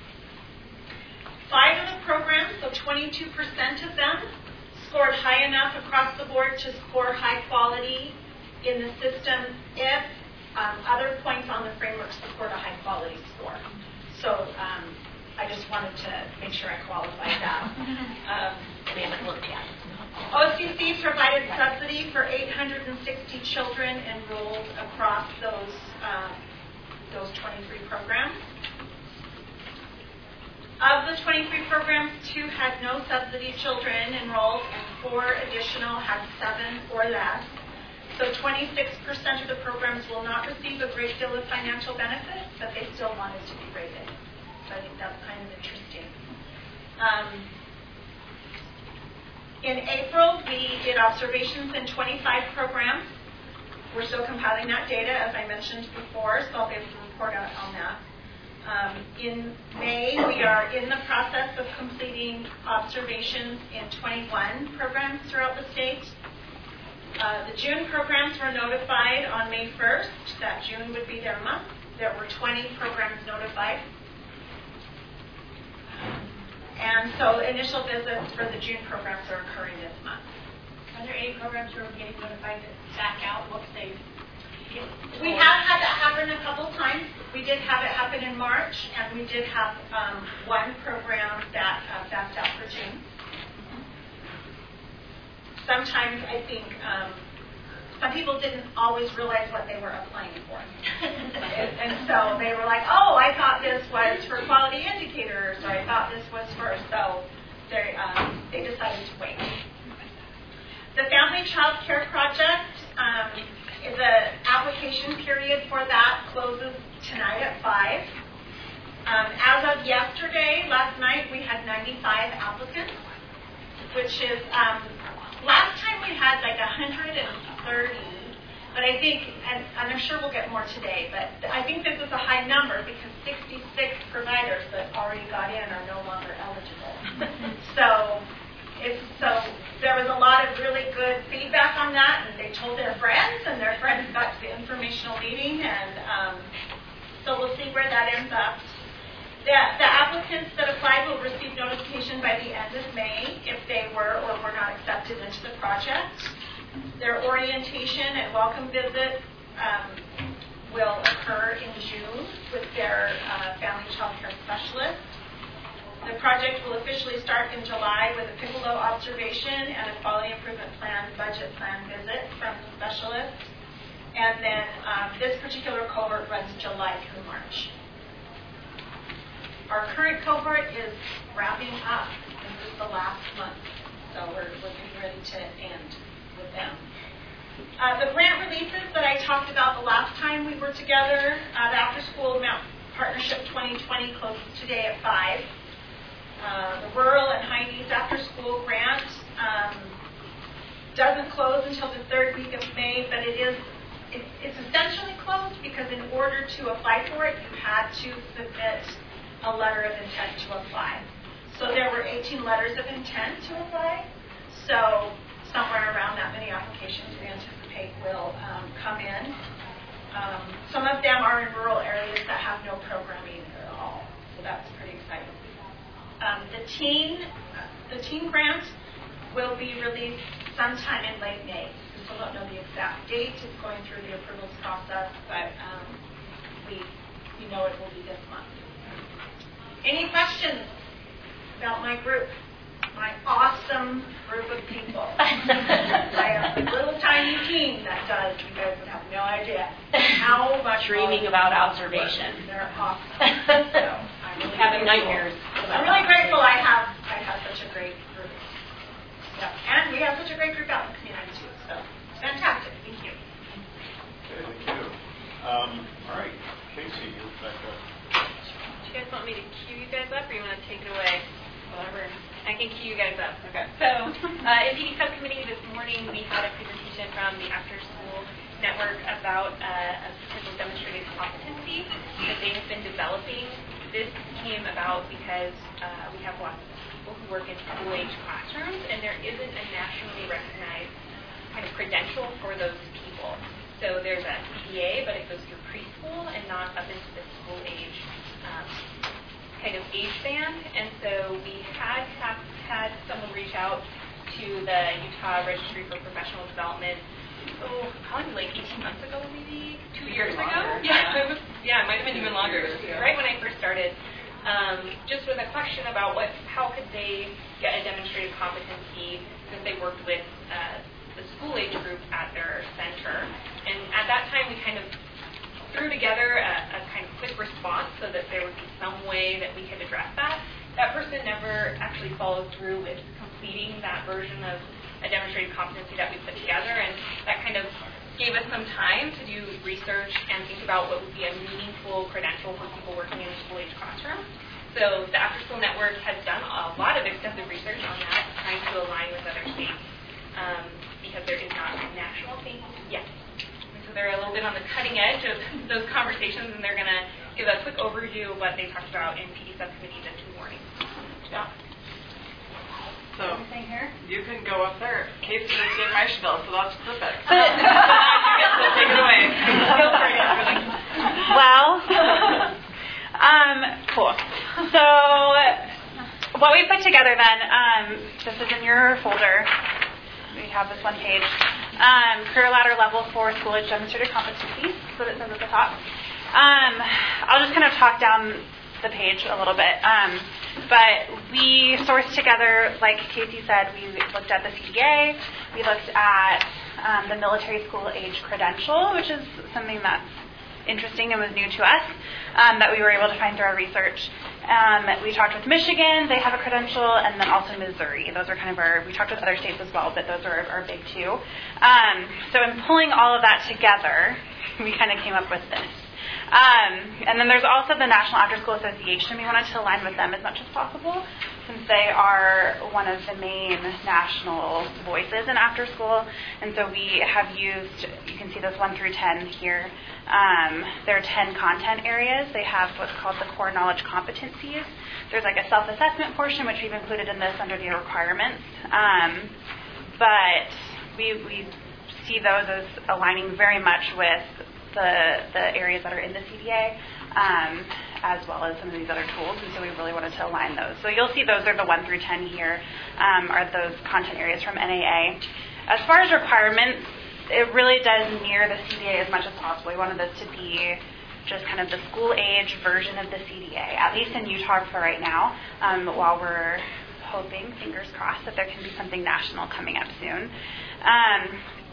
Speaker 2: Five of the programs, so twenty-two percent of them, scored high enough across the board to score high quality in the system if um, other points on the framework support a high quality score. So um, I just wanted to make sure I qualified that. Um,
Speaker 3: We haven't looked yet.
Speaker 2: O C C provided subsidy for eight hundred sixty children enrolled across those um, those twenty-three programs. Of the twenty-three programs, two had no subsidy children enrolled, and four additional had seven or less. So twenty-six percent of the programs will not receive a great deal of financial benefit, but they still wanted to be rated. So I think that's kind of interesting. Um, in April, we did observations in twenty-five programs. We're still compiling that data, as I mentioned before, so I'll be able to report out on that. Um, in May, we are in the process of completing observations in twenty-one programs throughout the state. Uh, the June programs were notified on May first, that June would be their month. There were twenty programs notified. And so initial visits for the June programs are occurring this month.
Speaker 5: Are there any programs where we're getting notified that back out once they get?
Speaker 2: We have had that happen a couple times. We did have it happen in March, and we did have um, one program that uh, backed out for June. Sometimes I think um, some people didn't always realize what they were applying for. And so they were like, oh, I thought this was for quality indicators, or I thought this was for, so they, um, they decided to wait. The Family Child Care Project, um, the application period for that closes tonight at five. Um, as of yesterday, last night, we had ninety-five applicants, which is, um, last time we had like one hundred thirty, but I think, and, and I'm sure we'll get more today, but I think this is a high number because sixty-six providers that already got in are no longer eligible. so, it's, so there was a lot of really good feedback on that, and they told their friends, and their friends got to the informational meeting, and um, so we'll see where that ends up. The, the applicants that applied will receive notification by the end of May if they were or were not accepted into the project. Their orientation and welcome visit um, will occur in June with their uh, family child care specialist. The project will officially start in July with a piccolo observation and a quality improvement plan, budget plan visit from the specialist. And then um, this particular cohort runs July through March. Our current cohort is wrapping up. This is the last month, so we're, we're getting ready to end with them. Uh, the grant releases that I talked about the last time we were together, uh, the After School Mount Partnership twenty twenty closes today at five. Uh, the Rural and High Needs After School Grant um, doesn't close until the third week of May, but it is it, it's essentially closed because in order to apply for it, you had to submit a letter of intent to apply. So there were eighteen letters of intent to apply. So somewhere around that many applications we anticipate will um, come in. Um, some of them are in rural areas that have no programming at all. So that's pretty exciting. Um, the teen, the teen grant will be released sometime in late May. We still don't know the exact date. It's going through the approvals process, but um, we, we know it will be this month. Any questions about my group? My awesome group of people. I have a little tiny team that does. You guys would have no idea how much.
Speaker 3: Dreaming about observation.
Speaker 2: They're awesome. So I'm really
Speaker 3: having
Speaker 2: grateful.
Speaker 3: nightmares.
Speaker 2: I'm really grateful I have I have such a great group. Yeah, and we have such a great group out in the community too. So it's fantastic. Thank you.
Speaker 1: Okay, thank you. Um, all right, Casey, you're back up.
Speaker 4: Do you guys want me to cue you guys up, or you want to take it away?
Speaker 2: Whatever.
Speaker 4: I can cue you guys up.
Speaker 2: Okay.
Speaker 4: So, uh, in P D subcommittee this morning, we had a presentation from the After School Network about uh, a potential demonstrated competency that they have been developing. This came about because uh, we have lots of people who work in school-age classrooms, and there isn't a nationally recognized kind of credential for those people. So there's a C D A, but it goes through preschool and not up into the school-age um, kind of age band, and so we had have, had someone reach out to the Utah Registry for Professional Development. Oh, probably like eighteen months ago, maybe two years ago. Yeah, it was, yeah, it might have been even longer. It was right when I first started. Um, just with a question about what, how could they get a demonstrated competency since they worked with uh, the school age group at their center, and at that time we kind of threw together a, a kind of quick response so that there would be some way that we could address that. That person never actually followed through with completing that version of a demonstrated competency that we put together, and that kind of gave us some time to do research and think about what would be a meaningful credential for people working in a school-age classroom. So the After School Network has done a lot of extensive research on that, trying to align with other states, um, because there is not a national thing yet. They're a little bit on the cutting edge of those conversations, and they're going to give a quick overview of what they talked about in P E subcommittee this morning.
Speaker 6: Yeah. So
Speaker 2: Anything here?
Speaker 6: you can go up there. Casey just gave my spiel, so that's perfect. So now you get to take it away.
Speaker 4: Go for it, Kimberly. Well, um, cool. So what we put together then, um, this is in your folder. We have this one page. Um, career ladder level four school age demonstrated competencies. So that says at the top. Um, I'll just kind of talk down the page a little bit. Um, but we sourced together, like Casey said, we looked at the C D A, we looked at um, the military school age credential, which is something that's interesting and was new to us, um, that we were able to find through our research. Um, we talked with Michigan, they have a credential, and then also Missouri. Those are kind of our, we talked with other states as well, but those are our big two. Um, so in pulling all of that together, we kind of came up with this. Um, and then there's also the National After School Association. We wanted to align with them as much as possible, since they are one of the main national voices in after school. And so we have used, you can see those one through ten here. Um, there are ten content areas. They have what's called the core knowledge competencies. There's like a self-assessment portion, which we've included in this under the requirements. Um, but we, we see those as aligning very much with the the areas that are in the C D A, um, as well as some of these other tools, and so we really wanted to align those. So you'll see those are the one through ten here, um, are those content areas from N A A. As far as requirements, it really does mirror the C D A as much as possible. We wanted this to be just kind of the school age version of the C D A, at least in Utah for right now, um, while we're hoping, fingers crossed, that there can be something national coming up soon. Um,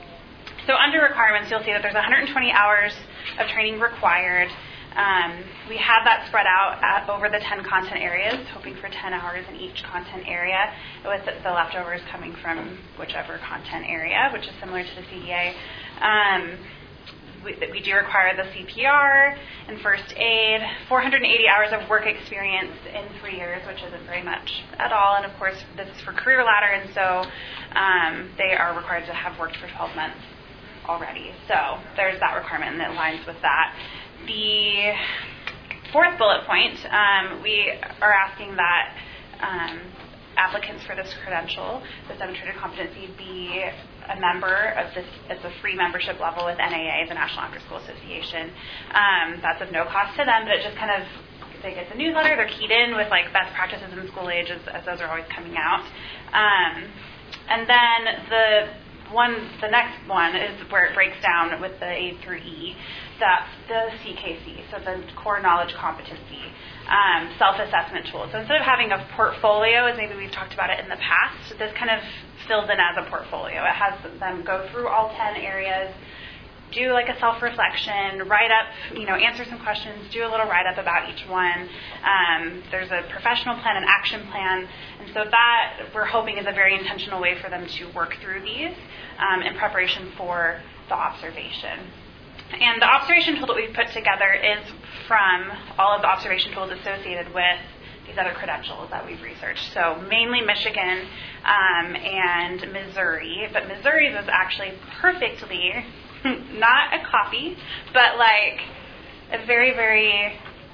Speaker 4: So under requirements, you'll see that there's one hundred twenty hours of training required. Um, we have that spread out at, over the ten content areas, hoping for ten hours in each content area, with the, the leftovers coming from whichever content area, which is similar to the C D A. Um, we, we do require the C P R and first aid, four hundred eighty hours of work experience in three years, which isn't very much at all. And of course, this is for career ladder, and so um, they are required to have worked for twelve months. Already. So there's that requirement, and it aligns with that. The fourth bullet point, um, we are asking that um, applicants for this credential, this demonstrated competency, be a member of this. It's a free membership level with N A A, the National After School Association. Um, that's of no cost to them, but it just kind of, they get the newsletter, they're keyed in with like best practices in school age, as, as those are always coming out. Um, and then the One, the next one is where it breaks down with the A through E. That's the C K C, so the core knowledge competency, um, self-assessment tool. So instead of having a portfolio, as maybe we've talked about it in the past, this kind of fills in as a portfolio. It has them go through all ten areas, do like a self-reflection, write up, you know, answer some questions, do a little write-up about each one. Um, there's a professional plan, an action plan, and so that we're hoping is a very intentional way for them to work through these um, in preparation for the observation. And the observation tool that we've put together is from all of the observation tools associated with these other credentials that we've researched. So mainly Michigan um, and Missouri, but Missouri's is actually perfectly not a copy, but like a very, very,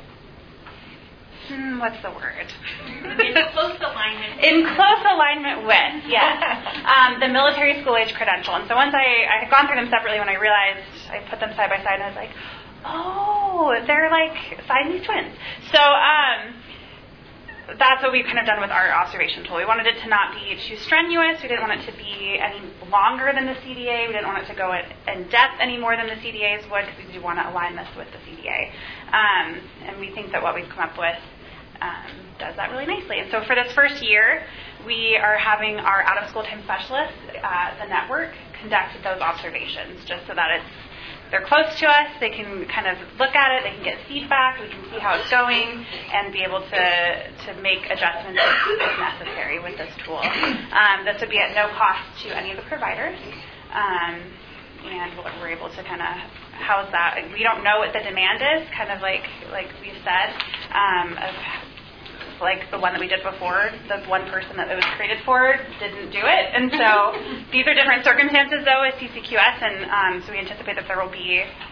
Speaker 4: hmm, what's the word?
Speaker 3: In close alignment.
Speaker 4: In close alignment with, yes, um, the military school age credential. And so once I, I had gone through them separately, when I realized I put them side by side, and I was like, oh, they're like Siamese twins. So, um, that's what we've kind of done with our observation tool. We wanted it to not be too strenuous. We didn't want it to be any longer than the C D A. We didn't want it to go in depth any more than the C D As would, because we do want to align this with the C D A. Um, and we think that what we've come up with um, does that really nicely. And so for this first year, we are having our out-of-school time specialists, uh, the network, conduct those observations, just so that it's they're close to us, they can kind of look at it, they can get feedback, we can see how it's going, and be able to, to make adjustments if necessary with this tool. Um, this would be at no cost to any of the providers, um, and we're able to kind of house that. We don't know what the demand is, kind of like like we've said, um, of like the one that we did before, the one person that it was created for didn't do it. And so these are different circumstances, though, with C C Q S, and um, so we anticipate that there will be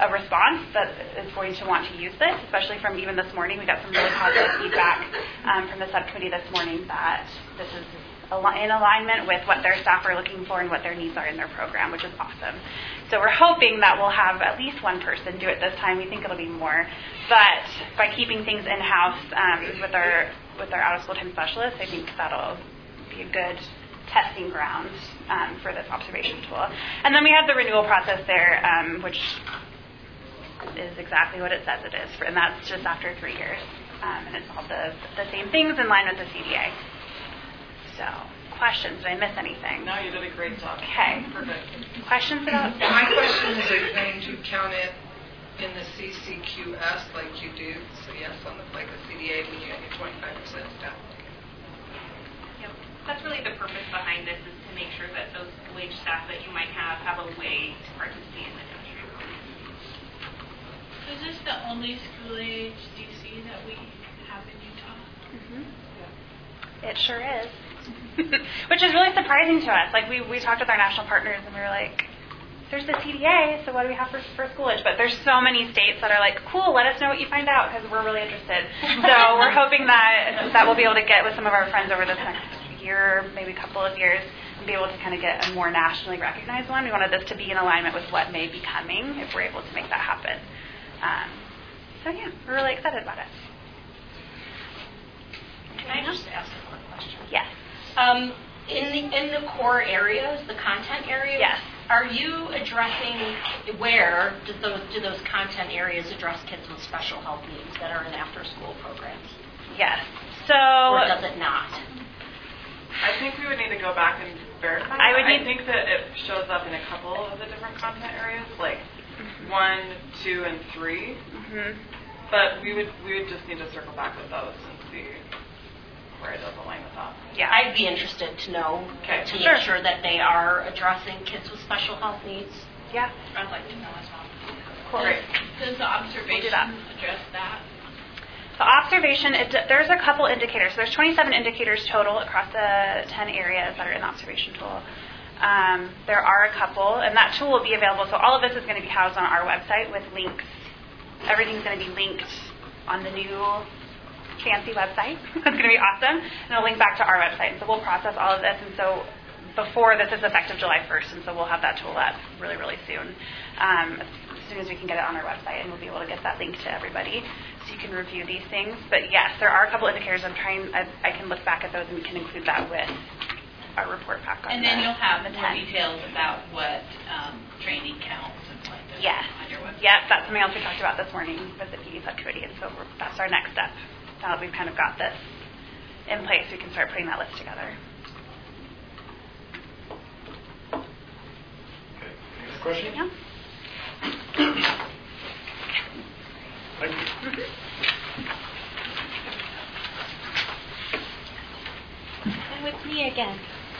Speaker 4: a response that is going to want to use this, especially from even this morning. We got some really positive feedback um, from the subcommittee this morning that this is in alignment with what their staff are looking for and what their needs are in their program, which is awesome. So we're hoping that we'll have at least one person do it this time. We think it'll be more. But by keeping things in-house um, with our with our out-of-school time specialists, I think that'll be a good testing ground um, for this observation tool. And then we have the renewal process there, um, which is exactly what it says it is, for, and that's just after three years. Um, and it's all the, the same things in line with the C D A. So, questions? Did I miss anything?
Speaker 7: No, you did a great job.
Speaker 4: Okay.
Speaker 7: Perfect.
Speaker 4: Questions about that?
Speaker 8: My question is, are you going to count it in the C C Q S like you do? So yes, on the like the C D A when you get your twenty-five percent staff.
Speaker 9: Yep. That's really the purpose behind this, is to make sure that those school-age staff that you might have have a way to participate in the demonstration program.
Speaker 10: Is this the only school-age D C that we have in Utah?
Speaker 4: Mm-hmm. It sure is. Which is really surprising to us. Like, we, we talked with our national partners, and we were like, there's the C D A, so what do we have for, for schoolage? But there's so many states that are like, cool, let us know what you find out, because we're really interested. So we're hoping that that we'll be able to get with some of our friends over this next year, maybe a couple of years, and be able to kind of get a more nationally recognized one. We wanted this to be in alignment with what may be coming if we're able to make that happen. Um, so yeah, we're really excited about it.
Speaker 3: Can I just ask a quick question?
Speaker 4: Yes.
Speaker 3: Um, in the in the core areas, the content areas,
Speaker 4: yes.
Speaker 3: Are you addressing where do those do those content areas address kids with special help needs that are in after-school programs?
Speaker 4: Yes. So.
Speaker 3: Or does it not?
Speaker 7: I think we would need to go back and verify.
Speaker 4: I would need
Speaker 7: I think that it shows up in a couple of the different content areas, like one, two, and three.
Speaker 4: Mm-hmm.
Speaker 7: But we would we would just need to circle back with those and see where it does align with that.
Speaker 3: Yeah, I'd be interested to know
Speaker 7: okay.
Speaker 3: to
Speaker 4: sure.
Speaker 3: make sure that they are addressing kids with special health needs.
Speaker 4: Yeah,
Speaker 10: I'd like to know as well.
Speaker 4: cool.
Speaker 7: Great.
Speaker 10: Does the observation
Speaker 4: we'll that.
Speaker 10: address that?
Speaker 4: So observation, it, there's a couple indicators. So there's twenty-seven indicators total across the ten areas that are in the observation tool. Um, there are a couple, and that tool will be available. So all of this is going to be housed on our website with links. Everything's going to be linked on the new fancy website. It's going to be awesome. And it'll link back to our website. And so we'll process all of this. And so before this is effective July first, and so we'll have that tool up really, really soon. Um, as soon as we can get it on our website, and we'll be able to get that link to everybody so you can review these things. But yes, there are a couple indicators. I'm trying, I, I can look back at those, and we can include that with our report back on
Speaker 10: And then
Speaker 4: the,
Speaker 10: you'll have
Speaker 4: the
Speaker 10: more
Speaker 4: ten.
Speaker 10: details about what um, training counts and like that
Speaker 4: Yes.
Speaker 10: on your website.
Speaker 4: Yep, that's something else we talked about this morning with the P E subcommittee, and so we're, that's our next step. Now that we've kind of got this in place, we can start putting that list together.
Speaker 1: Okay. Any other questions?
Speaker 4: Yeah.
Speaker 1: Thank you.
Speaker 4: And with me again.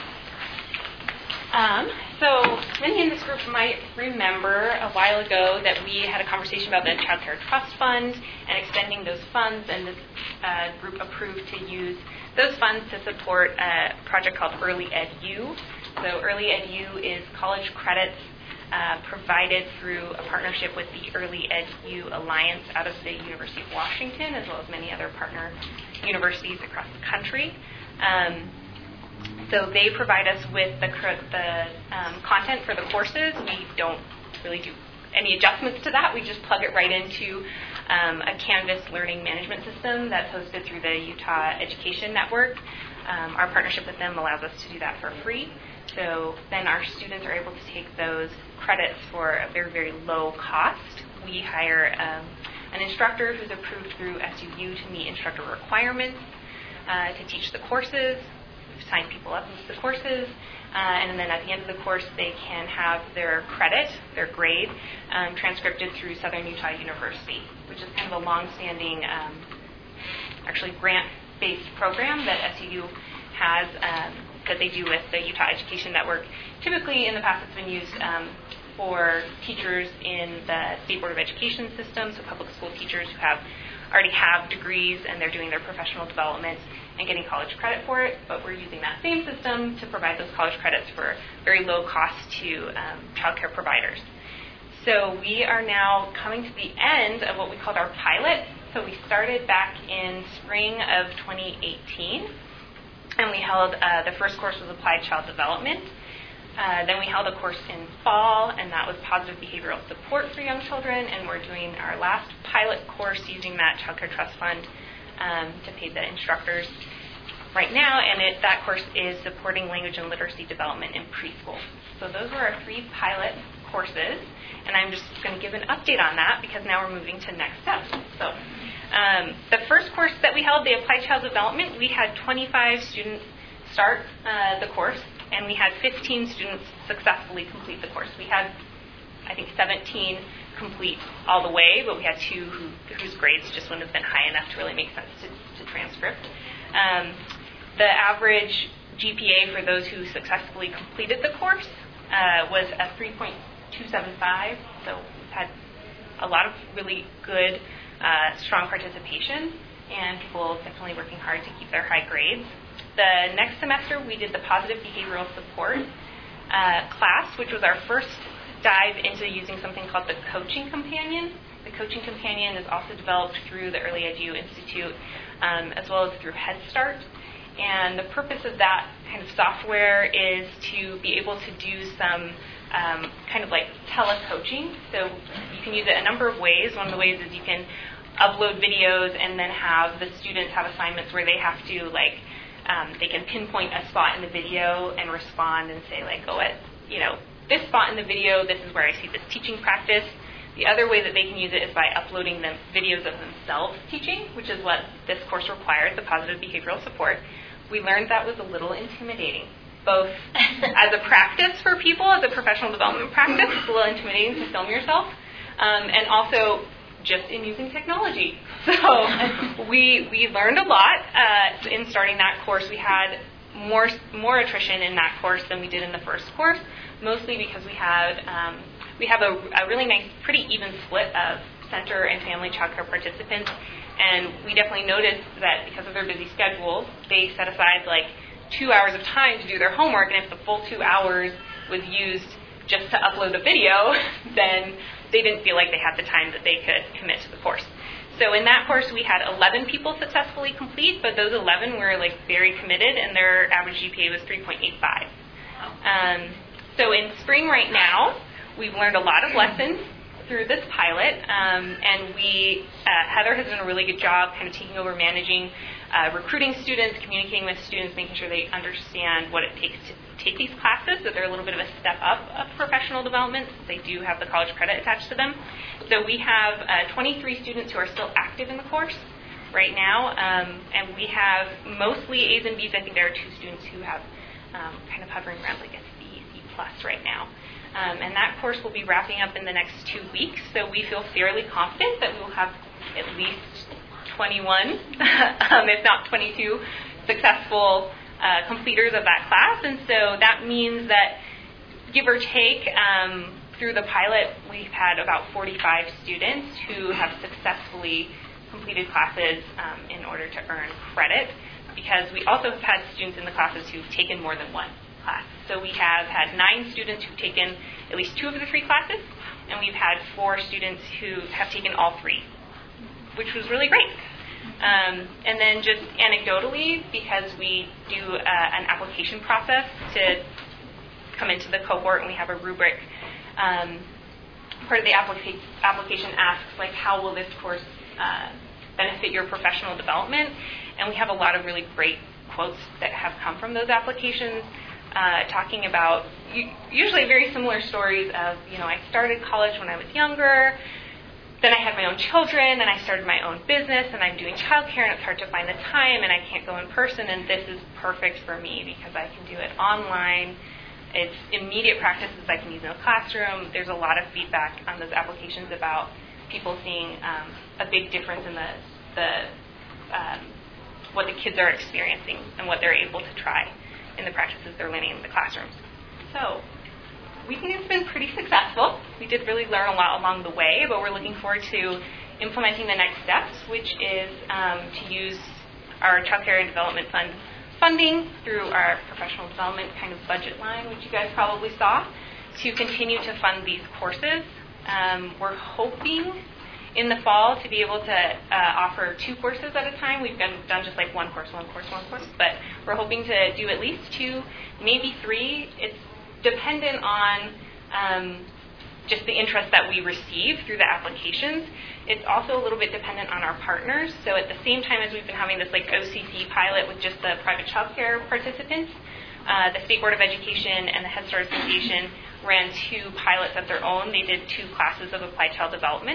Speaker 4: Um, so many in this group might remember a while ago that we had a conversation about the Child Care Trust Fund and extending those funds, and this uh, group approved to use those funds to support a project called Early Ed U. So Early Ed U is college credits uh, provided through a partnership with the Early Ed U Alliance out of the University of Washington, as well as many other partner universities across the country. Um, So they provide us with the, the um, content for the courses. We don't really do any adjustments to that. We just plug it right into um, a Canvas learning management system that's hosted through the Utah Education Network. Um, our partnership with them allows us to do that for free. So then our students are able to take those credits for a very, very low cost. We hire um, an instructor who's approved through S U U to meet instructor requirements uh, to teach the courses. Sign people up into the courses, uh, and then at the end of the course, they can have their credit, their grade, um, transcribed through Southern Utah University, which is kind of a long-standing, um, actually grant-based program that S U U has um, that they do with the Utah Education Network. Typically, in the past, it's been used um, for teachers in the State Board of Education system, so public school teachers who have already have degrees and they're doing their professional development and getting college credit for it, but we're using that same system to provide those college credits for very low cost to um, child care providers. So we are now coming to the end of what we called our pilot. So we started back in spring of twenty eighteen, and we held, uh, the first course was Applied Child Development. Uh, then we held a course in fall, and that was Positive Behavioral Support for Young Children, and we're doing our last pilot course using that Child Care Trust Fund um, to pay the instructors right now, and it, that course is Supporting Language and Literacy Development in Preschool. So those were our three pilot courses, and I'm just going to give an update on that because now we're moving to next steps. So um, the first course that we held, the Applied Child Development, we had twenty-five students start uh, the course, and we had fifteen students successfully complete the course. We had, I think, seventeen complete all the way, but we had two who, whose grades just wouldn't have been high enough to really make sense to, to transcript. Um, the average G P A for those who successfully completed the course uh, was a three point two seven five, so we've had a lot of really good, uh, strong participation, and people definitely working hard to keep their high grades. The next semester, we did the Positive Behavioral Support uh, class, which was our first dive into using something called the Coaching Companion. The Coaching Companion is also developed through the Early Edu Institute, um, as well as through Head Start. And the purpose of that kind of software is to be able to do some um, kind of like telecoaching. So you can use it a number of ways. One of the ways is you can upload videos and then have the students have assignments where they have to like Um, they can pinpoint a spot in the video and respond and say, like, oh, at, you know, this spot in the video, this is where I see this teaching practice. The other way that they can use it is by uploading the videos of themselves teaching, which is what this course requires, the Positive Behavioral Support. We learned that was a little intimidating, both as a practice for people, as a professional development practice. It's a little intimidating to film yourself, um, and also just in using technology. So we we learned a lot uh, in starting that course. We had more more attrition in that course than we did in the first course, mostly because we had um, we have a, a really nice, pretty even split of center and family child care participants, and we definitely noticed that because of their busy schedules, they set aside like two hours of time to do their homework, and if the full two hours was used just to upload a video, then they didn't feel like they had the time that they could commit to the course. So in that course, we had eleven people successfully complete, but those eleven were like very committed, and their average G P A was three point eight five. Um, so in spring right now, we've learned a lot of lessons through this pilot, um, and we, uh, Heather has done a really good job kind of taking over managing, uh, recruiting students, communicating with students, making sure they understand what it takes to take these classes, that they're a little bit of a step up of professional development, since they do have the college credit attached to them. So we have uh, twenty-three students who are still active in the course right now, um, and we have mostly A's and B's. I think there are two students who have um, kind of hovering around like a C, C plus right now. Um, and that course will be wrapping up in the next two weeks, so we feel fairly confident that we will have at least twenty-one, um, if not twenty-two, successful uh, completers of that class. And so that means that, give or take, um, through the pilot, we've had about forty-five students who have successfully completed classes um, in order to earn credit, because we also have had students in the classes who've taken more than one class. So we have had nine students who've taken at least two of the three classes, and we've had four students who have taken all three, which was really great. Um, and then just anecdotally, because we do uh, an application process to come into the cohort, and we have a rubric, um, part of the applica- application asks, like, how will this course uh, benefit your professional development? And we have a lot of really great quotes that have come from those applications, uh, talking about usually very similar stories of, you know, I started college when I was younger, then I had my own children, and I started my own business, and I'm doing childcare, and it's hard to find the time, and I can't go in person, and this is perfect for me because I can do it online. It's immediate practices I can use in the classroom. There's a lot of feedback on those applications about people seeing um, a big difference in the, the um, what the kids are experiencing and what they're able to try in the practices they're learning in the classrooms. So we think it's been pretty successful. We did really learn a lot along the way, but we're looking forward to implementing the next steps, which is um, to use our Child Care and Development Fund funding through our professional development kind of budget line, which you guys probably saw, to continue to fund these courses Um, we're hoping in the fall to be able to uh, offer two courses at a time. We've done, done just like one course, one course, one course, but we're hoping to do at least two, maybe three. It's dependent on um, just the interest that we receive through the applications. It's also a little bit dependent on our partners. So at the same time as we've been having this like O C C pilot with just the private child care participants, uh, the State Board of Education and the Head Start Association ran two pilots of their own. They did two classes of applied child development.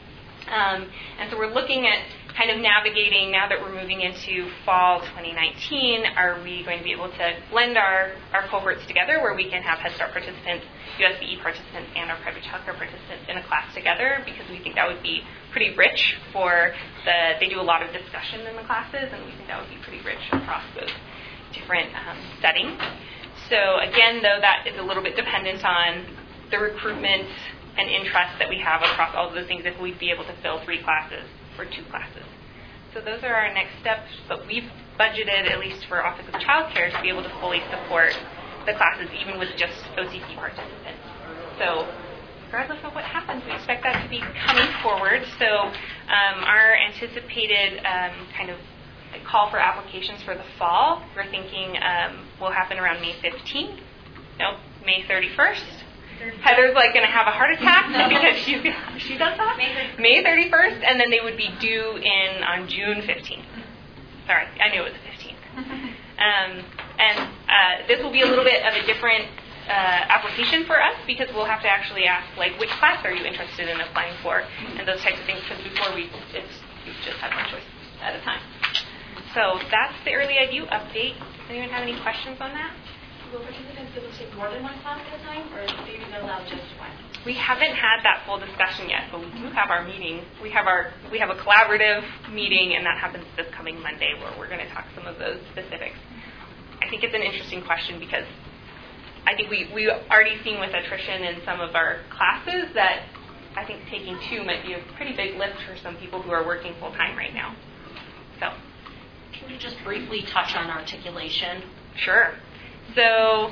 Speaker 4: Um, and so we're looking at kind of navigating, now that we're moving into fall twenty nineteen, are we going to be able to blend our, our cohorts together where we can have Head Start participants, U S B E participants, and our private child care participants in a class together, because we think that would be pretty rich for the, they do a lot of discussion in the classes, and we think that would be pretty rich across those different um, settings. So again, though, that is a little bit dependent on the recruitment and interest that we have across all of those things, if we'd be able to fill three classes or two classes. So those are our next steps, but we've budgeted, at least for Office of Child Care, to be able to fully support the classes, even with just O C C participants. So regardless of what happens, we expect that to be coming forward. So um, our anticipated um, kind of call for applications for the fall, we're thinking um, will happen around May fifteenth. Nope, May thirty-first. Heather's like going to have a heart attack because she's she does that. May thirty-first, and then they would be due in on June fifteenth. Sorry, I knew it was the fifteenth. Um, and uh, this will be a little bit of a different uh, application for us, because we'll have to actually ask, like, which class are you interested in applying for, and those types of things. Because before we, it's we just had one choice at a time. So that's the Early Ed U update. Does anyone have any questions on that?
Speaker 3: Will participants be able to take more than one class at a time, or are they allowed just one?
Speaker 4: We haven't had that full discussion yet, but we do have our meeting. We have our we have a collaborative meeting, and that happens this coming Monday, where we're going to talk some of those specifics. I think it's an interesting question, because I think we we already seen with attrition in some of our classes that I think taking two might be a pretty big lift for some people who are working full time right now. So,
Speaker 3: can you just briefly touch on articulation?
Speaker 4: Sure. So,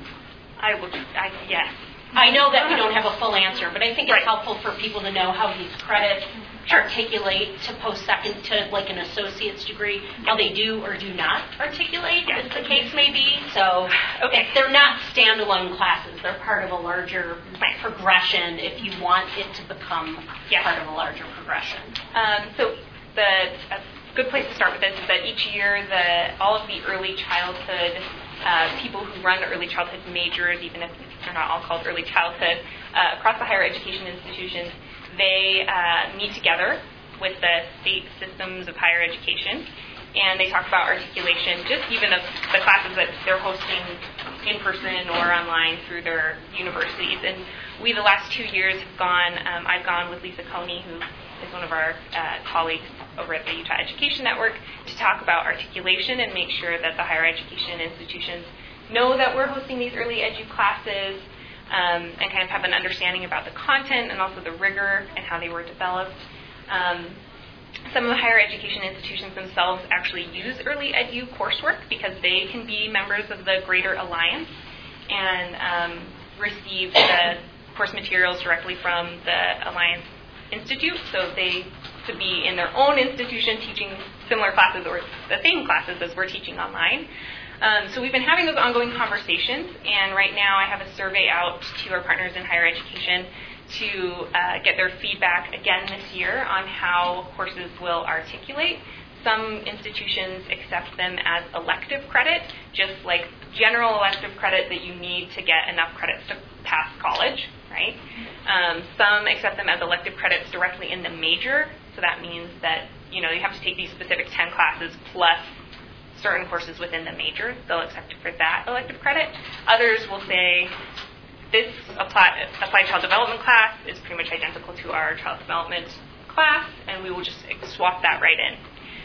Speaker 4: I will, I, yes.
Speaker 3: I know that we don't have a full answer, but I think it's
Speaker 4: Right.
Speaker 3: helpful for people to know how these credits
Speaker 4: Sure.
Speaker 3: articulate to post-second, to like an associate's degree, how they do or do not articulate,
Speaker 4: Yes.
Speaker 3: as the case may be. So
Speaker 4: Okay.
Speaker 3: they're not standalone classes. They're part of a larger progression if you want it to become
Speaker 4: Yes.
Speaker 3: part of a larger progression.
Speaker 4: Um, so, the a good place to start with this is that each year, the all of the early childhood Uh, people who run early childhood majors, even if they're not all called early childhood, uh, across the higher education institutions, they uh, meet together with the state systems of higher education, and they talk about articulation, just even of the classes that they're hosting in person or online through their universities. And we, the last two years, have gone, um, I've gone with Lisa Coney, who is one of our uh, colleagues over at the Utah Education Network, to talk about articulation and make sure that the higher education institutions know that we're hosting these early edu classes, um, and kind of have an understanding about the content and also the rigor and how they were developed. Um, some of the higher education institutions themselves actually use early edu coursework, because they can be members of the Greater Alliance and um, receive the course materials directly from the Alliance Institute, so they could be in their own institution teaching similar classes or the same classes as we're teaching online. Um, so we've been having those ongoing conversations, and right now I have a survey out to our partners in higher education to uh, get their feedback again this year on how courses will articulate. Some institutions accept them as elective credit, just like general elective credit that you need to get enough credits to pass college, right? Um, some accept them as elective credits directly in the major, so that means that, you know, you have to take these specific ten classes plus certain courses within the major. They'll accept it for that elective credit. Others will say, this applied, applied child development class is pretty much identical to our child development class, and we will just swap that right in.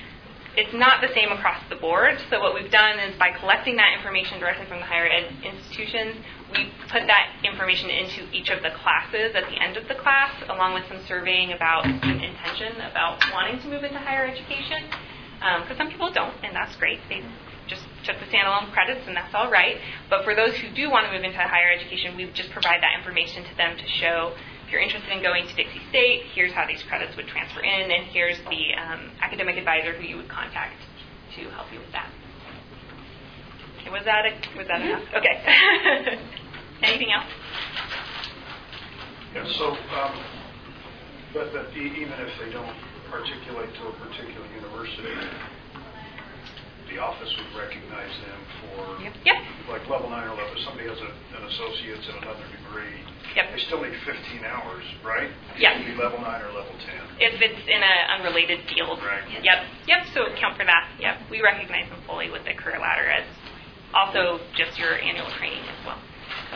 Speaker 4: It's not the same across the board, so what we've done is, by collecting that information directly from the higher ed institutions, we put that information into each of the classes at the end of the class, along with some surveying about some intention about wanting to move into higher education, because um, some people don't, and that's great. They just took the standalone credits, and that's all right. But for those who do want to move into higher education, we just provide that information to them to show if you're interested in going to Dixie State, here's how these credits would transfer in, and here's the um, academic advisor who you would contact to help you with that. Okay, was that a, was that enough? Okay. Anything else?
Speaker 1: Yeah, so, um, but, but e- even if they don't articulate to a particular university, the office would recognize them for,
Speaker 4: Yep. Yep.
Speaker 1: like level nine or level, if somebody has a, an associate's and another degree,
Speaker 4: Yep.
Speaker 1: they still need fifteen hours, right?
Speaker 4: Yes.
Speaker 1: It could be level nine or level ten.
Speaker 4: If it's in an unrelated field.
Speaker 1: Right.
Speaker 4: Yep. Yep. So count for that. Yep. We recognize them fully with the career ladder as also just your annual training as well. So.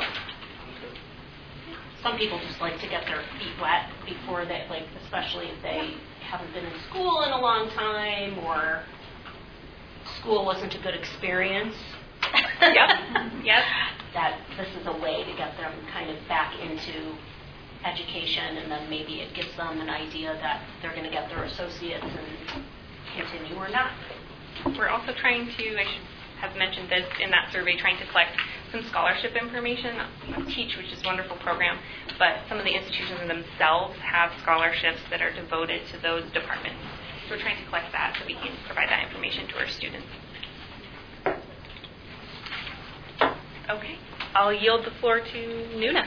Speaker 3: Some people just like to get their feet wet before they, like, especially if they haven't been in school in a long time or school wasn't a good experience.
Speaker 4: Yep. Yep.
Speaker 3: That this is a way to get them kind of back into education, and then maybe it gives them an idea that they're going to get their associates and continue or not.
Speaker 4: We're also trying to, I should have mentioned this in that survey, trying to collect some scholarship information. Teach, which is a wonderful program, but some of the institutions themselves have scholarships that are devoted to those departments. So we're trying to collect that so we can provide that information to our students. Okay. I'll yield the floor to Nuna.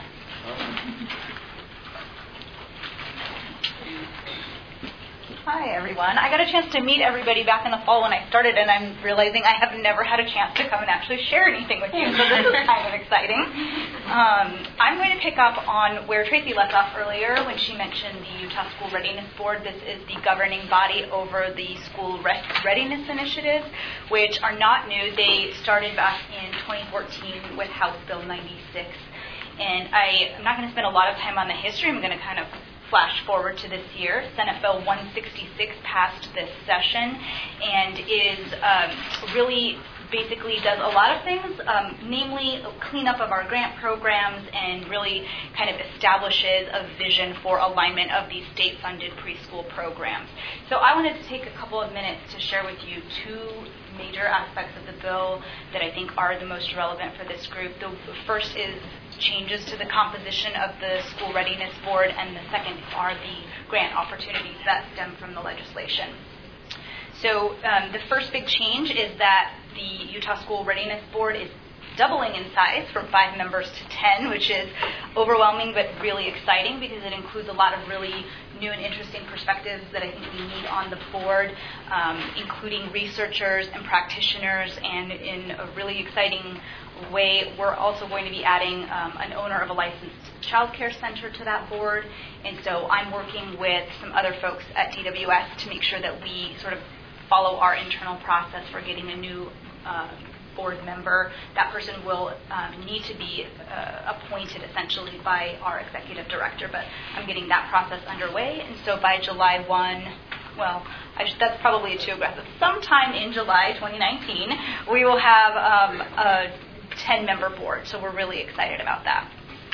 Speaker 11: Hi, everyone. I got a chance to meet everybody back in the fall when I started, and I'm realizing I have never had a chance to come and actually share anything with you, so this is kind of exciting. Um, I'm going to pick up on where Tracy left off earlier when she mentioned the Utah School Readiness Board. This is the governing body over the school readiness initiatives, which are not new. They started back in twenty fourteen with House Bill ninety-six. And I, I'm not going to spend a lot of time on the history. I'm going to kind of flash forward to this year. Senate Bill one sixty-six passed this session and is um, really basically does a lot of things, um, namely cleanup of our grant programs and really kind of establishes a vision for alignment of these state-funded preschool programs. So I wanted to take a couple of minutes to share with you two major aspects of the bill that I think are the most relevant for this group. The first is changes to the composition of the School Readiness Board, and the second are the grant opportunities that stem from the legislation. So um, the first big change is that the Utah School Readiness Board is doubling in size from five members to ten, which is overwhelming but really exciting because it includes a lot of really new and interesting perspectives that I think we need on the board, um, including researchers and practitioners, and in a really exciting way, we're also going to be adding um, an owner of a licensed child care center to that board, and so I'm working with some other folks at D W S to make sure that we sort of follow our internal process for getting a new uh, board member. That person will um, need to be uh, appointed essentially by our executive director, but I'm getting that process underway, and so by July first, well, I should, that's probably too aggressive, sometime in July twenty nineteen, we will have um, a ten-member board, so we're really excited about that.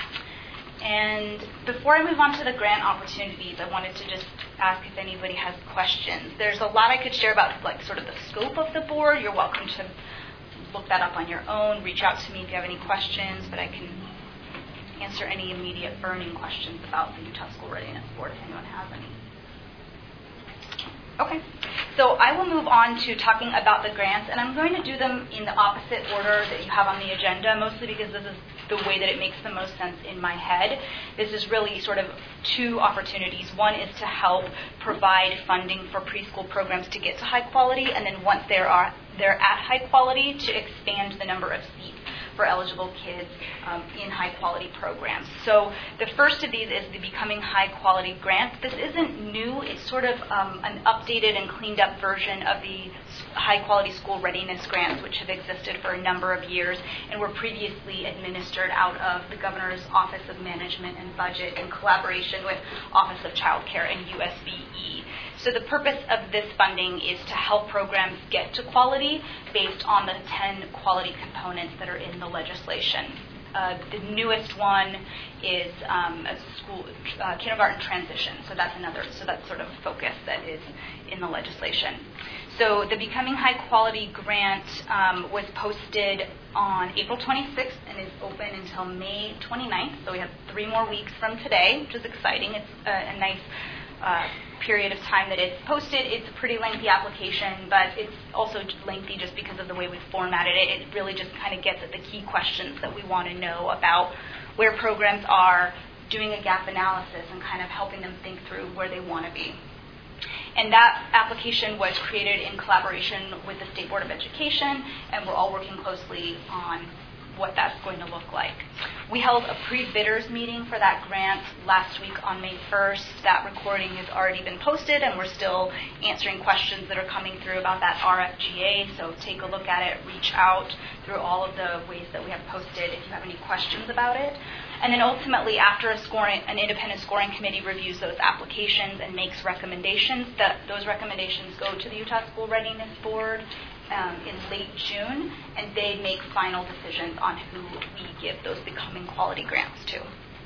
Speaker 11: And before I move on to the grant opportunities, I wanted to just ask if anybody has questions. There's a lot I could share about, like, sort of the scope of the board. You're welcome to look that up on your own. Reach out to me if you have any questions, but I can answer any immediate burning questions about the Utah School Readiness Board if anyone has any. Okay, so I will move on to talking about the grants, and I'm going to do them in the opposite order that you have on the agenda, mostly because this is the way that it makes the most sense in my head. This is really sort of two opportunities. One is to help provide funding for preschool programs to get to high quality, and then once they're, are, they're at high quality, to expand the number of seats for eligible kids um, in high-quality programs. So the first of these is the Becoming High-Quality Grants. This isn't new. It's sort of um, an updated and cleaned-up version of the high-quality school readiness grants, which have existed for a number of years and were previously administered out of the Governor's Office of Management and Budget in collaboration with Office of Child Care and U S B E. So the purpose of this funding is to help programs get to quality based on the ten quality components that are in the legislation. uh, the newest one is um, a school uh, kindergarten transition. So that's another. So that's sort of a focus that is in the legislation. So the Becoming High Quality grant um, was posted on April twenty-sixth and is open until May twenty-ninth. So we have three more weeks from today, which is exciting. It's a, a nice uh, period of time that it's posted. It's a pretty lengthy application, but it's also lengthy just because of the way we formatted it. It really just kind of gets at the key questions that we want to know about where programs are, doing a gap analysis, and kind of helping them think through where they want to be. And that application was created in collaboration with the State Board of Education, and we're all working closely on what that's going to look like. We held a pre-bidders meeting for that grant last week on May first. That recording has already been posted, and we're still answering questions that are coming through about that R F G A, so take a look at it, reach out through all of the ways that we have posted if you have any questions about it. And then ultimately, after a scoring, an independent scoring committee reviews those applications and makes recommendations, that those recommendations go to the Utah School Readiness Board um, in late June, and they make final decisions on who we give those Becoming Quality grants to.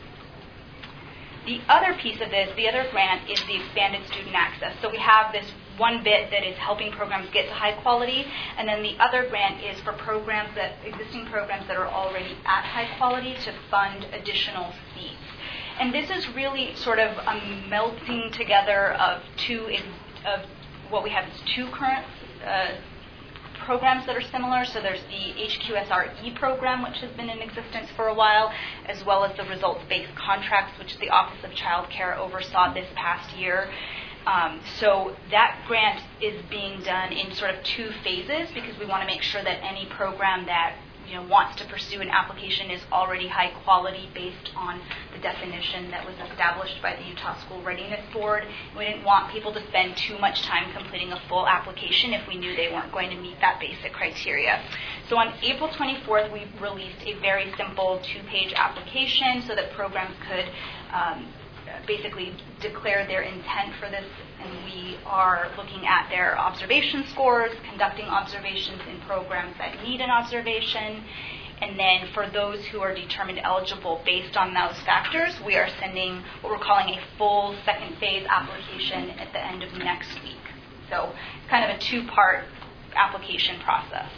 Speaker 11: The other piece of this, the other grant, is the expanded student access. So we have this one bit that is helping programs get to high quality, and then the other grant is for programs that, existing programs that are already at high quality, to fund additional seats. And this is really sort of a melting together of two, of what we have is two current uh, programs that are similar. So there's the H Q S R E program, which has been in existence for a while, as well as the results-based contracts, which the Office of Child Care oversaw this past year. Um, so that grant is being done in sort of two phases, because we want to make sure that any program that you know wants to pursue an application is already high quality based on the definition that was established by the Utah School Readiness Board. We didn't want people to spend too much time completing a full application if we knew they weren't going to meet that basic criteria. So on April twenty-fourth, we released a very simple two-page application so that programs could um, basically declare their intent for this, and we are looking at their observation scores, conducting observations in programs that need an observation, and then for those who are determined eligible based on those factors, we are sending what we're calling a full second phase application at the end of next week. So it's kind of a two-part application process.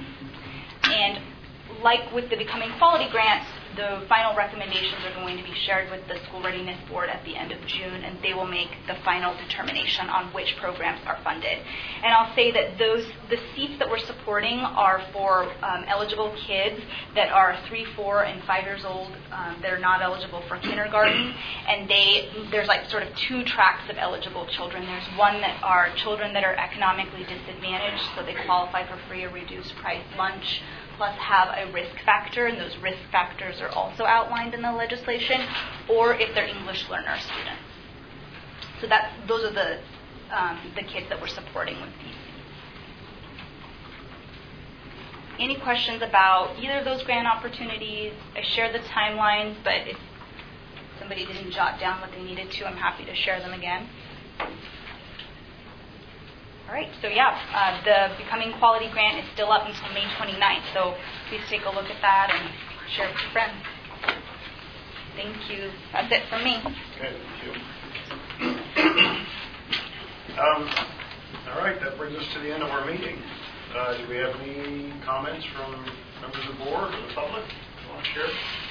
Speaker 11: And like with the Becoming Quality grants, the final recommendations are going to be shared with the School Readiness Board at the end of June, and they will make the final determination on which programs are funded. And I'll say that those the seats that we're supporting are for um, eligible kids that are three, four, and five years old um, that are not eligible for kindergarten. And they there's like sort of two tracks of eligible children. There's one that are children that are economically disadvantaged, so they qualify for free or reduced price lunch, plus have a risk factor, and those risk factors are also outlined in the legislation, or if they're English learner students. So that's, those are the, um, the kids that we're supporting with these. Any questions about either of those grant opportunities? I shared the timelines, but if somebody didn't jot down what they needed to, I'm happy to share them again. All right, so yeah, uh, the Becoming Quality grant is still up until May twenty-ninth, so please take a look at that and share it with your friends. Thank you. That's it from me.
Speaker 1: Okay, thank you. um, all right, that brings us to the end of our meeting. Uh, do we have any comments from members of the board or the public? You want to share?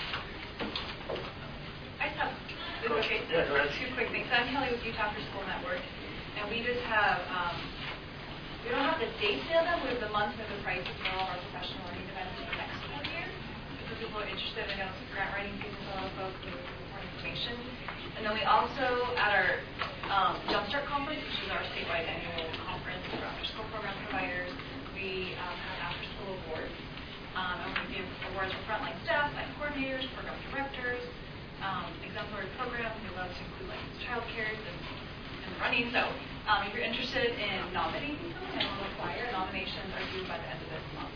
Speaker 12: I just have okay,
Speaker 1: yeah, go ahead.
Speaker 12: two quick things. I'm Kelly with Utah for School Network, and we just have, um, we don't have the dates yet, we have the month and the prices for all of our professional learning events for next school year. For people who are interested, I know it's grant writing season for a lot of folks, and more information. And then we also, at our um, Jumpstart Conference, which is our statewide annual conference for after-school program providers, we um, have after-school awards. Um, and we give awards for frontline staff, like coordinators, program directors, um, exemplary programs, we love to include like child cares and, and running. So um, if you're interested in nominating someone, and will require nominations are due by the end of this month.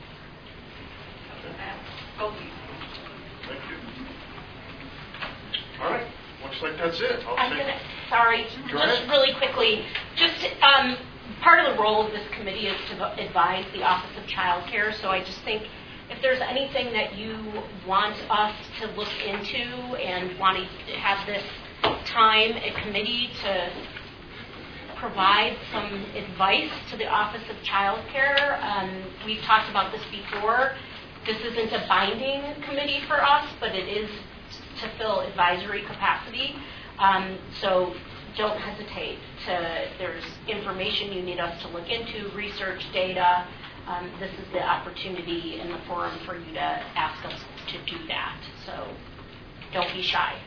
Speaker 12: And both of you.
Speaker 1: Thank you. All right. Looks like that's it. I'll
Speaker 3: I'm
Speaker 1: take
Speaker 3: gonna, sorry,
Speaker 1: Go
Speaker 3: just
Speaker 1: ahead.
Speaker 3: really quickly. Just um, part of the role of this committee is to advise the Office of Child Care. So I just think if there's anything that you want us to look into and want to have this time at committee to provide some advice to the Office of Child Care, um, we've talked about this before. This isn't a binding committee for us, but it is to fill advisory capacity. Um, so don't hesitate to, there's information you need us to look into, research, data. Um, this is the opportunity in the forum for you to ask us to do that. So don't be shy.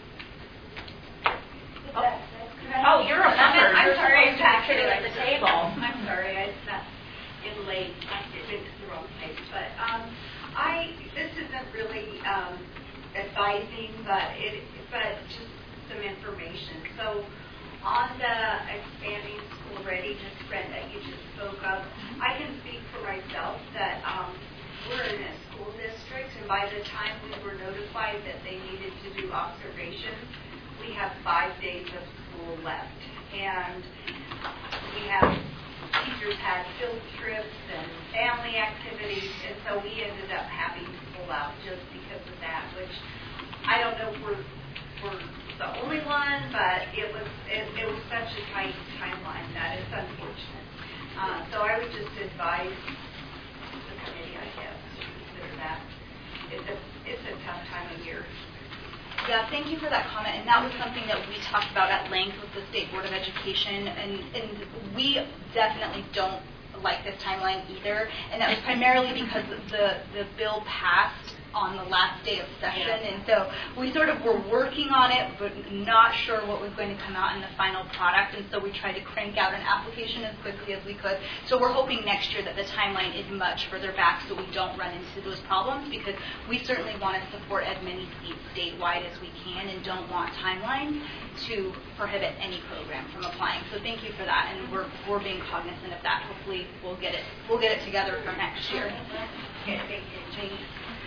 Speaker 3: Oh, oh you're a member.
Speaker 2: I'm
Speaker 3: You're
Speaker 2: sorry,
Speaker 3: supposed to be sitting at the table.
Speaker 2: I'm sorry, I sat in late. I went to the wrong place. But um, I, this isn't really um, advising, but it, but just some information. So on the expanding school readiness grant that you just spoke of, I can speak for myself that um, we're in a school district, and by the time we were notified that they needed to do observations, we have five days of school left. And we have, teachers had field trips and family activities, and so we ended up having to pull out just because of that, which I don't know if we're, we're the only one, but it was it, it was such a tight timeline that it's unfortunate. Uh, so I would just advise the committee, I guess, to consider that. It's a, it's a tough time of year.
Speaker 11: Yeah, thank you for that comment. And that was something that we talked about at length with the State Board of Education. And, and we definitely don't like this timeline either. And that was primarily because the, the bill passed on the last day of session.
Speaker 3: Yeah.
Speaker 11: And so we sort of were working on it, but not sure what was going to come out in the final product. And so we tried to crank out an application as quickly as we could. So we're hoping next year that the timeline is much further back so we don't run into those problems, because we certainly want to support as many seats statewide as we can and don't want timelines to prohibit any program from applying. So thank you for that, and we're we're being cognizant of that. Hopefully we'll get it we'll get it together for next year.
Speaker 2: Okay, thank you, Jane.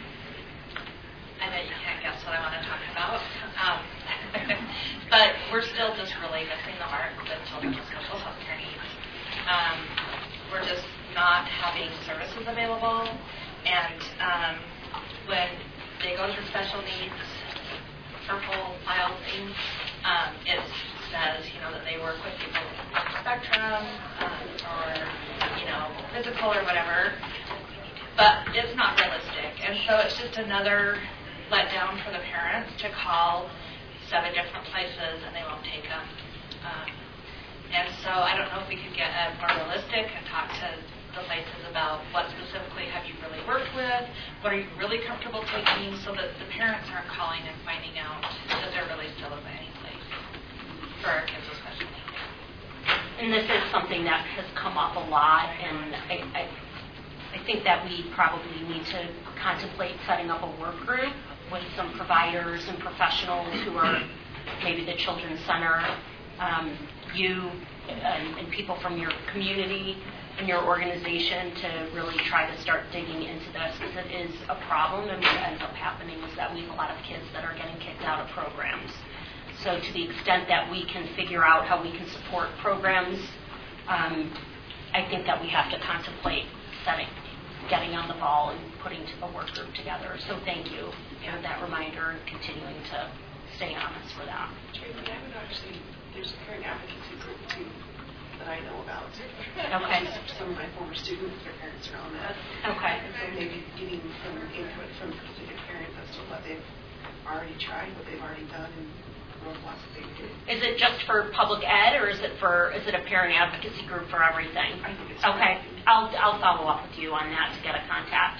Speaker 13: I bet you can't guess what I want to talk about. Um, but we're still just really missing the mark with children with special health care needs. Um, we're just not having services available. And um, when they go through special needs, purple file thing, um, it says, you know, that they work with people on the spectrum um, or, you know, physical or whatever. But it's not realistic. And so it's just another let down for the parents to call seven different places and they won't take them. Um, and so I don't know if we could get uh, more realistic and talk to the places about what specifically have you really worked with, what are you really comfortable taking, so that the parents aren't calling and finding out that there really still isn't any place for our kids with special needs.
Speaker 3: And this is something that has come up a lot, and I, I, I think that we probably need to contemplate setting up a work group with some providers and professionals who are maybe the Children's Center, um, you and, and people from your community and your organization to really try to start digging into this, because it is a problem, and what ends up happening is that we have a lot of kids that are getting kicked out of programs. So to the extent that we can figure out how we can support programs, um, I think that we have to contemplate setting getting on the ball and putting a work group together. So thank you for that reminder and continuing to stay on us for that.
Speaker 14: Tracy, I would actually, there's a parent advocacy group too that I know about.
Speaker 3: Okay.
Speaker 14: Some of my former students, their parents are on that.
Speaker 3: Okay.
Speaker 14: And so maybe getting some input from specific parents as to what they've already tried, what they've already done, and roadblocks that they do.
Speaker 3: Is it just for public ed, or is it for is it a parent advocacy group for everything?
Speaker 14: I think it's
Speaker 3: okay. I'll I'll follow up with you on that to get a contact.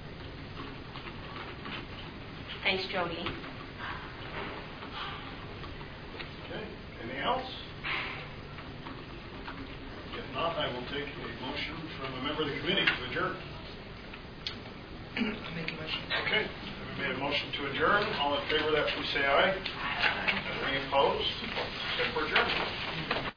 Speaker 3: Thanks, Jody.
Speaker 1: Okay. Anything else? If not, I will take a motion from a member of the committee to adjourn.
Speaker 8: I'll make a motion.
Speaker 1: Okay. We made a motion to adjourn. All in favor of that, please say aye. Aye. Any opposed? Then we're adjourned.